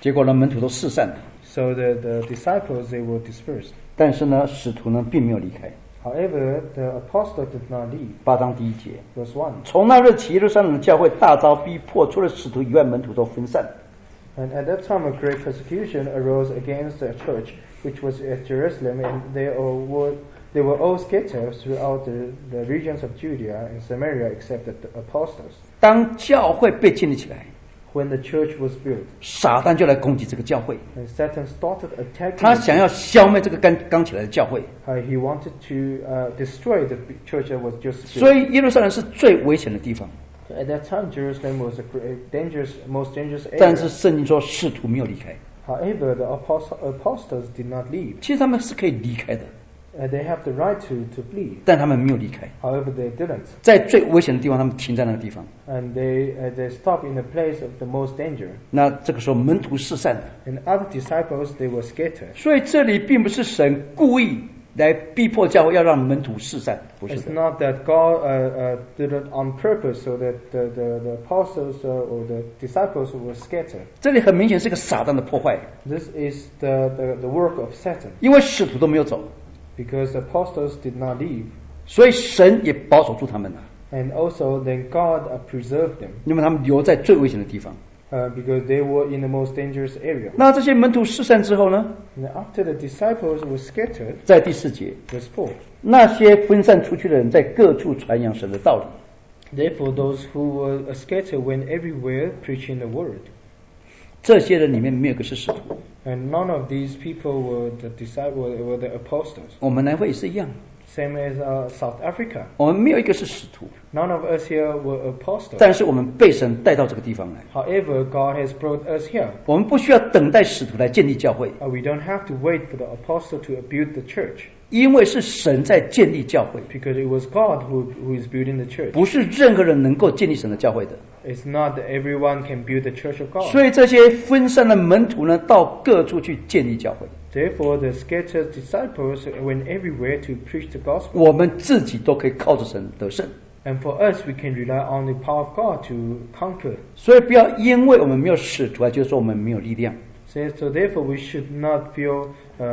Speaker 1: 结果呢，门徒都四散了。
Speaker 2: So the, the disciples, they were dispersed.
Speaker 1: 但是呢，使徒呢并没有离开。
Speaker 2: However, the apostle did not leave.
Speaker 1: 八章第一节，
Speaker 2: Verse one.
Speaker 1: 从那日起，耶路撒冷的教会大遭逼迫，除了使徒以外，门徒都分散。
Speaker 2: And at that time, a great persecution arose against the church, which was at Jerusalem, and they all were they were all scattered throughout the, the regions of Judea and Samaria, except the apostles.
Speaker 1: 当教会被建立起来，
Speaker 2: When the church was built,
Speaker 1: 撒旦就来攻击这个教会，
Speaker 2: and Satan started attacking.
Speaker 1: 他想要消灭这个刚刚起来的教会。
Speaker 2: Uh, he wanted to uh, destroy the church that was just built.
Speaker 1: 所以耶路撒冷是最危险的地方。
Speaker 2: So at that time, Jerusalem was a great, dangerous, most dangerous
Speaker 1: 但是
Speaker 2: area.
Speaker 1: 圣经说，使徒没有离开。
Speaker 2: However, the apost- apostles did not leave.
Speaker 1: 其实他们是可以离开的，
Speaker 2: Uh, they have the right to, to flee.
Speaker 1: 但他们没有离开。
Speaker 2: However, they didn't.
Speaker 1: 在最危险的地方，他们停在那个地方。
Speaker 2: And they, uh, they stopped in the place of the most danger.
Speaker 1: 那这个时候，门徒四散了。
Speaker 2: And other disciples, they were scattered.
Speaker 1: 所以这里并不是神故意来逼迫教会，要让门徒四散，不是
Speaker 2: It's
Speaker 1: 的。
Speaker 2: not that God uh, uh, did it on purpose so that the, the, the apostles uh, or the disciples were scattered.
Speaker 1: 这里很明显是个撒旦的破坏，
Speaker 2: This is the, the, the work of Satan.
Speaker 1: 因为使徒都没有走，
Speaker 2: Because the apostles did not leave.
Speaker 1: 所以神也保守住他们了，
Speaker 2: And also then God uh, preserved them.
Speaker 1: 因为他们留在最危险的地方。
Speaker 2: Uh, because they were in the most dangerous area.
Speaker 1: 那这些门徒四散之后呢，
Speaker 2: And after the disciples were scattered,
Speaker 1: 在第四节，
Speaker 2: verse four,
Speaker 1: 那些分散出去的人在各处传扬神的道理。
Speaker 2: therefore those who were scattered went everywhere preaching the word.
Speaker 1: 这些人里面没有一个是使徒，
Speaker 2: And none of these people were the disciples, were the apostles.
Speaker 1: 我们南非也是一样，
Speaker 2: Same as uh, South Africa.
Speaker 1: 我们没有一个是使徒，
Speaker 2: None of us here were apostles.
Speaker 1: 但是我们被神带到这个地方来，
Speaker 2: However, God has brought us here.
Speaker 1: 我们不需要等待使徒来建立教会，
Speaker 2: Uh, we don't have to wait for the apostle to build the church.
Speaker 1: 因为是神在建立教会，
Speaker 2: Because it was God who, who is building the church.
Speaker 1: 不是任何人能够建立神的教会的。
Speaker 2: It's not that everyone can build the church of God.
Speaker 1: 所以这些分散的门徒呢，到各处去建立教会。
Speaker 2: Therefore, the scattered disciples went everywhere to preach the gospel.
Speaker 1: 我们自己都可以靠着神得胜，
Speaker 2: And for us, we can rely on the power of God to conquer.
Speaker 1: 所以不要因为我们没有使徒，就是说我们没有力量。
Speaker 2: So, so therefore, we should not feel uh, uh,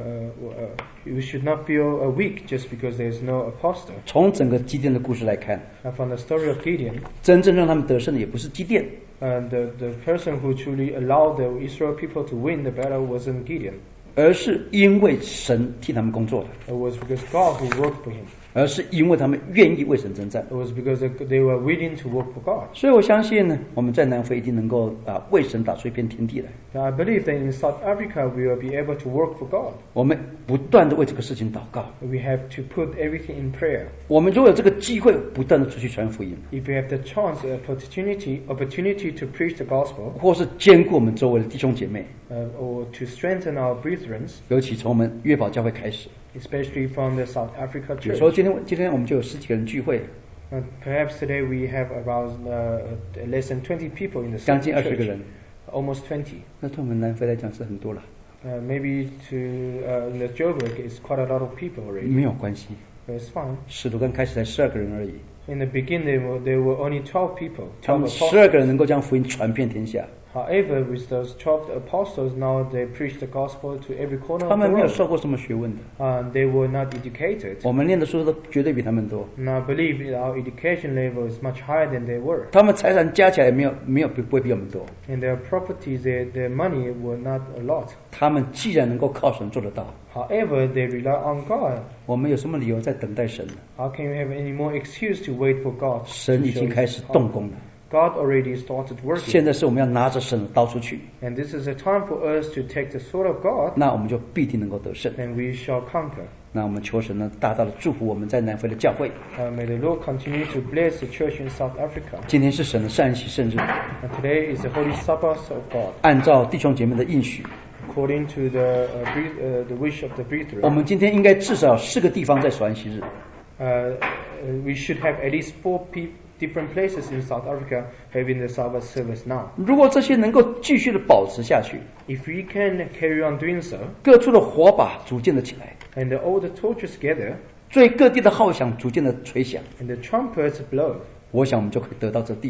Speaker 2: uh, we should not feel uh, weak just because there is no apostle.
Speaker 1: 从整个基甸的故事来看，
Speaker 2: And from the story of Gideon,
Speaker 1: 真正让他们得胜的也不是基甸，
Speaker 2: uh, the the person who truly allowed the Israel people to win the battle wasn't Gideon.
Speaker 1: 而是因为神替他们工作的，
Speaker 2: It was because God who worked for him.
Speaker 1: 而是因为他们愿意为神征战。
Speaker 2: It was because they they were willing to work for God.
Speaker 1: 所以我相信呢，我们在南非一定能够啊为神打出一片天地来。
Speaker 2: Now, I believe that in South Africa we will be able to work for God.
Speaker 1: 我们不断的为这个事情祷告，
Speaker 2: We have to put everything in prayer.
Speaker 1: 我们如果有这个机会，不断的出去传福音，
Speaker 2: If we have the chance, the opportunity, opportunity to preach the gospel,
Speaker 1: 或是兼顾我们周围的弟兄姐妹，
Speaker 2: uh, or to strengthen our brethren,
Speaker 1: 尤其从我们约堡教会开始。
Speaker 2: especially from the South Africa
Speaker 1: 有时候
Speaker 2: church.
Speaker 1: 今天今天我们就有十几个人聚会，
Speaker 2: Uh, perhaps today we have around uh, less than twenty people in the
Speaker 1: 将
Speaker 2: same
Speaker 1: 近二十个
Speaker 2: church.
Speaker 1: 人，
Speaker 2: Almost twenty.
Speaker 1: 那对我们南非来讲是很多了，
Speaker 2: Uh, maybe to uh, in the Joburg it's quite a lot of people already.
Speaker 1: 没有关系。
Speaker 2: But it's fine.
Speaker 1: 使徒刚开始才十二个人而已，
Speaker 2: In the beginning, there were, there were only twelve people,
Speaker 1: 他
Speaker 2: twelve
Speaker 1: 们十二
Speaker 2: apostles.
Speaker 1: 个人能够将福音传遍天下，
Speaker 2: However, with those twelve apostles, now they preach the gospel to every corner
Speaker 1: 他
Speaker 2: of
Speaker 1: 们
Speaker 2: the
Speaker 1: 没有
Speaker 2: world.
Speaker 1: 受过什么学问的，
Speaker 2: Uh, they were not educated.
Speaker 1: 我们念的书都绝对比他们多，
Speaker 2: And I believe that our education level is much higher than they were.
Speaker 1: 他们财产加起来没有没有不会比我们多。
Speaker 2: And their properties, their, their money were not a lot.
Speaker 1: 他们既然能够靠神做得到，
Speaker 2: However, they rely on God.
Speaker 1: 我们有什么理由在等待神呢？
Speaker 2: How can you have any more excuse to wait for God?
Speaker 1: 神已
Speaker 2: to
Speaker 1: 经
Speaker 2: show
Speaker 1: 开
Speaker 2: His
Speaker 1: 始
Speaker 2: power?
Speaker 1: 动工了，
Speaker 2: God already started working.
Speaker 1: 现在是我们要拿着神的刀出去，
Speaker 2: And this is a time for us to take the sword of God,
Speaker 1: 那我们就必定能够得胜。
Speaker 2: and we shall conquer.
Speaker 1: 那我们求神呢，大大的祝福我们在南非的教会。
Speaker 2: Uh, may the Lord continue to bless the church in South Africa.
Speaker 1: 今天是神的善喜圣日，
Speaker 2: And today is the Holy Sabbath of God.
Speaker 1: 按照弟兄姐妹的应许，
Speaker 2: According to the uh, bre- uh, the wish of the
Speaker 1: 我
Speaker 2: brethren,
Speaker 1: 们今天应该至少有四个地方在守安息日。
Speaker 2: uh, uh, we should have at least four pe- different places in South Africa having the Sabbath service now.
Speaker 1: 如果这些能够继续的保持下去，
Speaker 2: If we can carry on doing so,
Speaker 1: 各处的火把逐渐的起来，
Speaker 2: and the, all the torches gather,
Speaker 1: 最各地的号响逐渐的吹响，
Speaker 2: and the trumpets blow,
Speaker 1: 我想我们就可以得到这地了。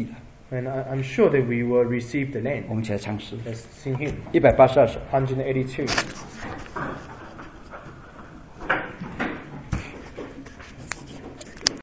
Speaker 2: And I, I'm sure that we will receive the land.
Speaker 1: 我们一起来唱诗，
Speaker 2: Let's sing hymn
Speaker 1: 一百八十二首。
Speaker 2: one eighty-two.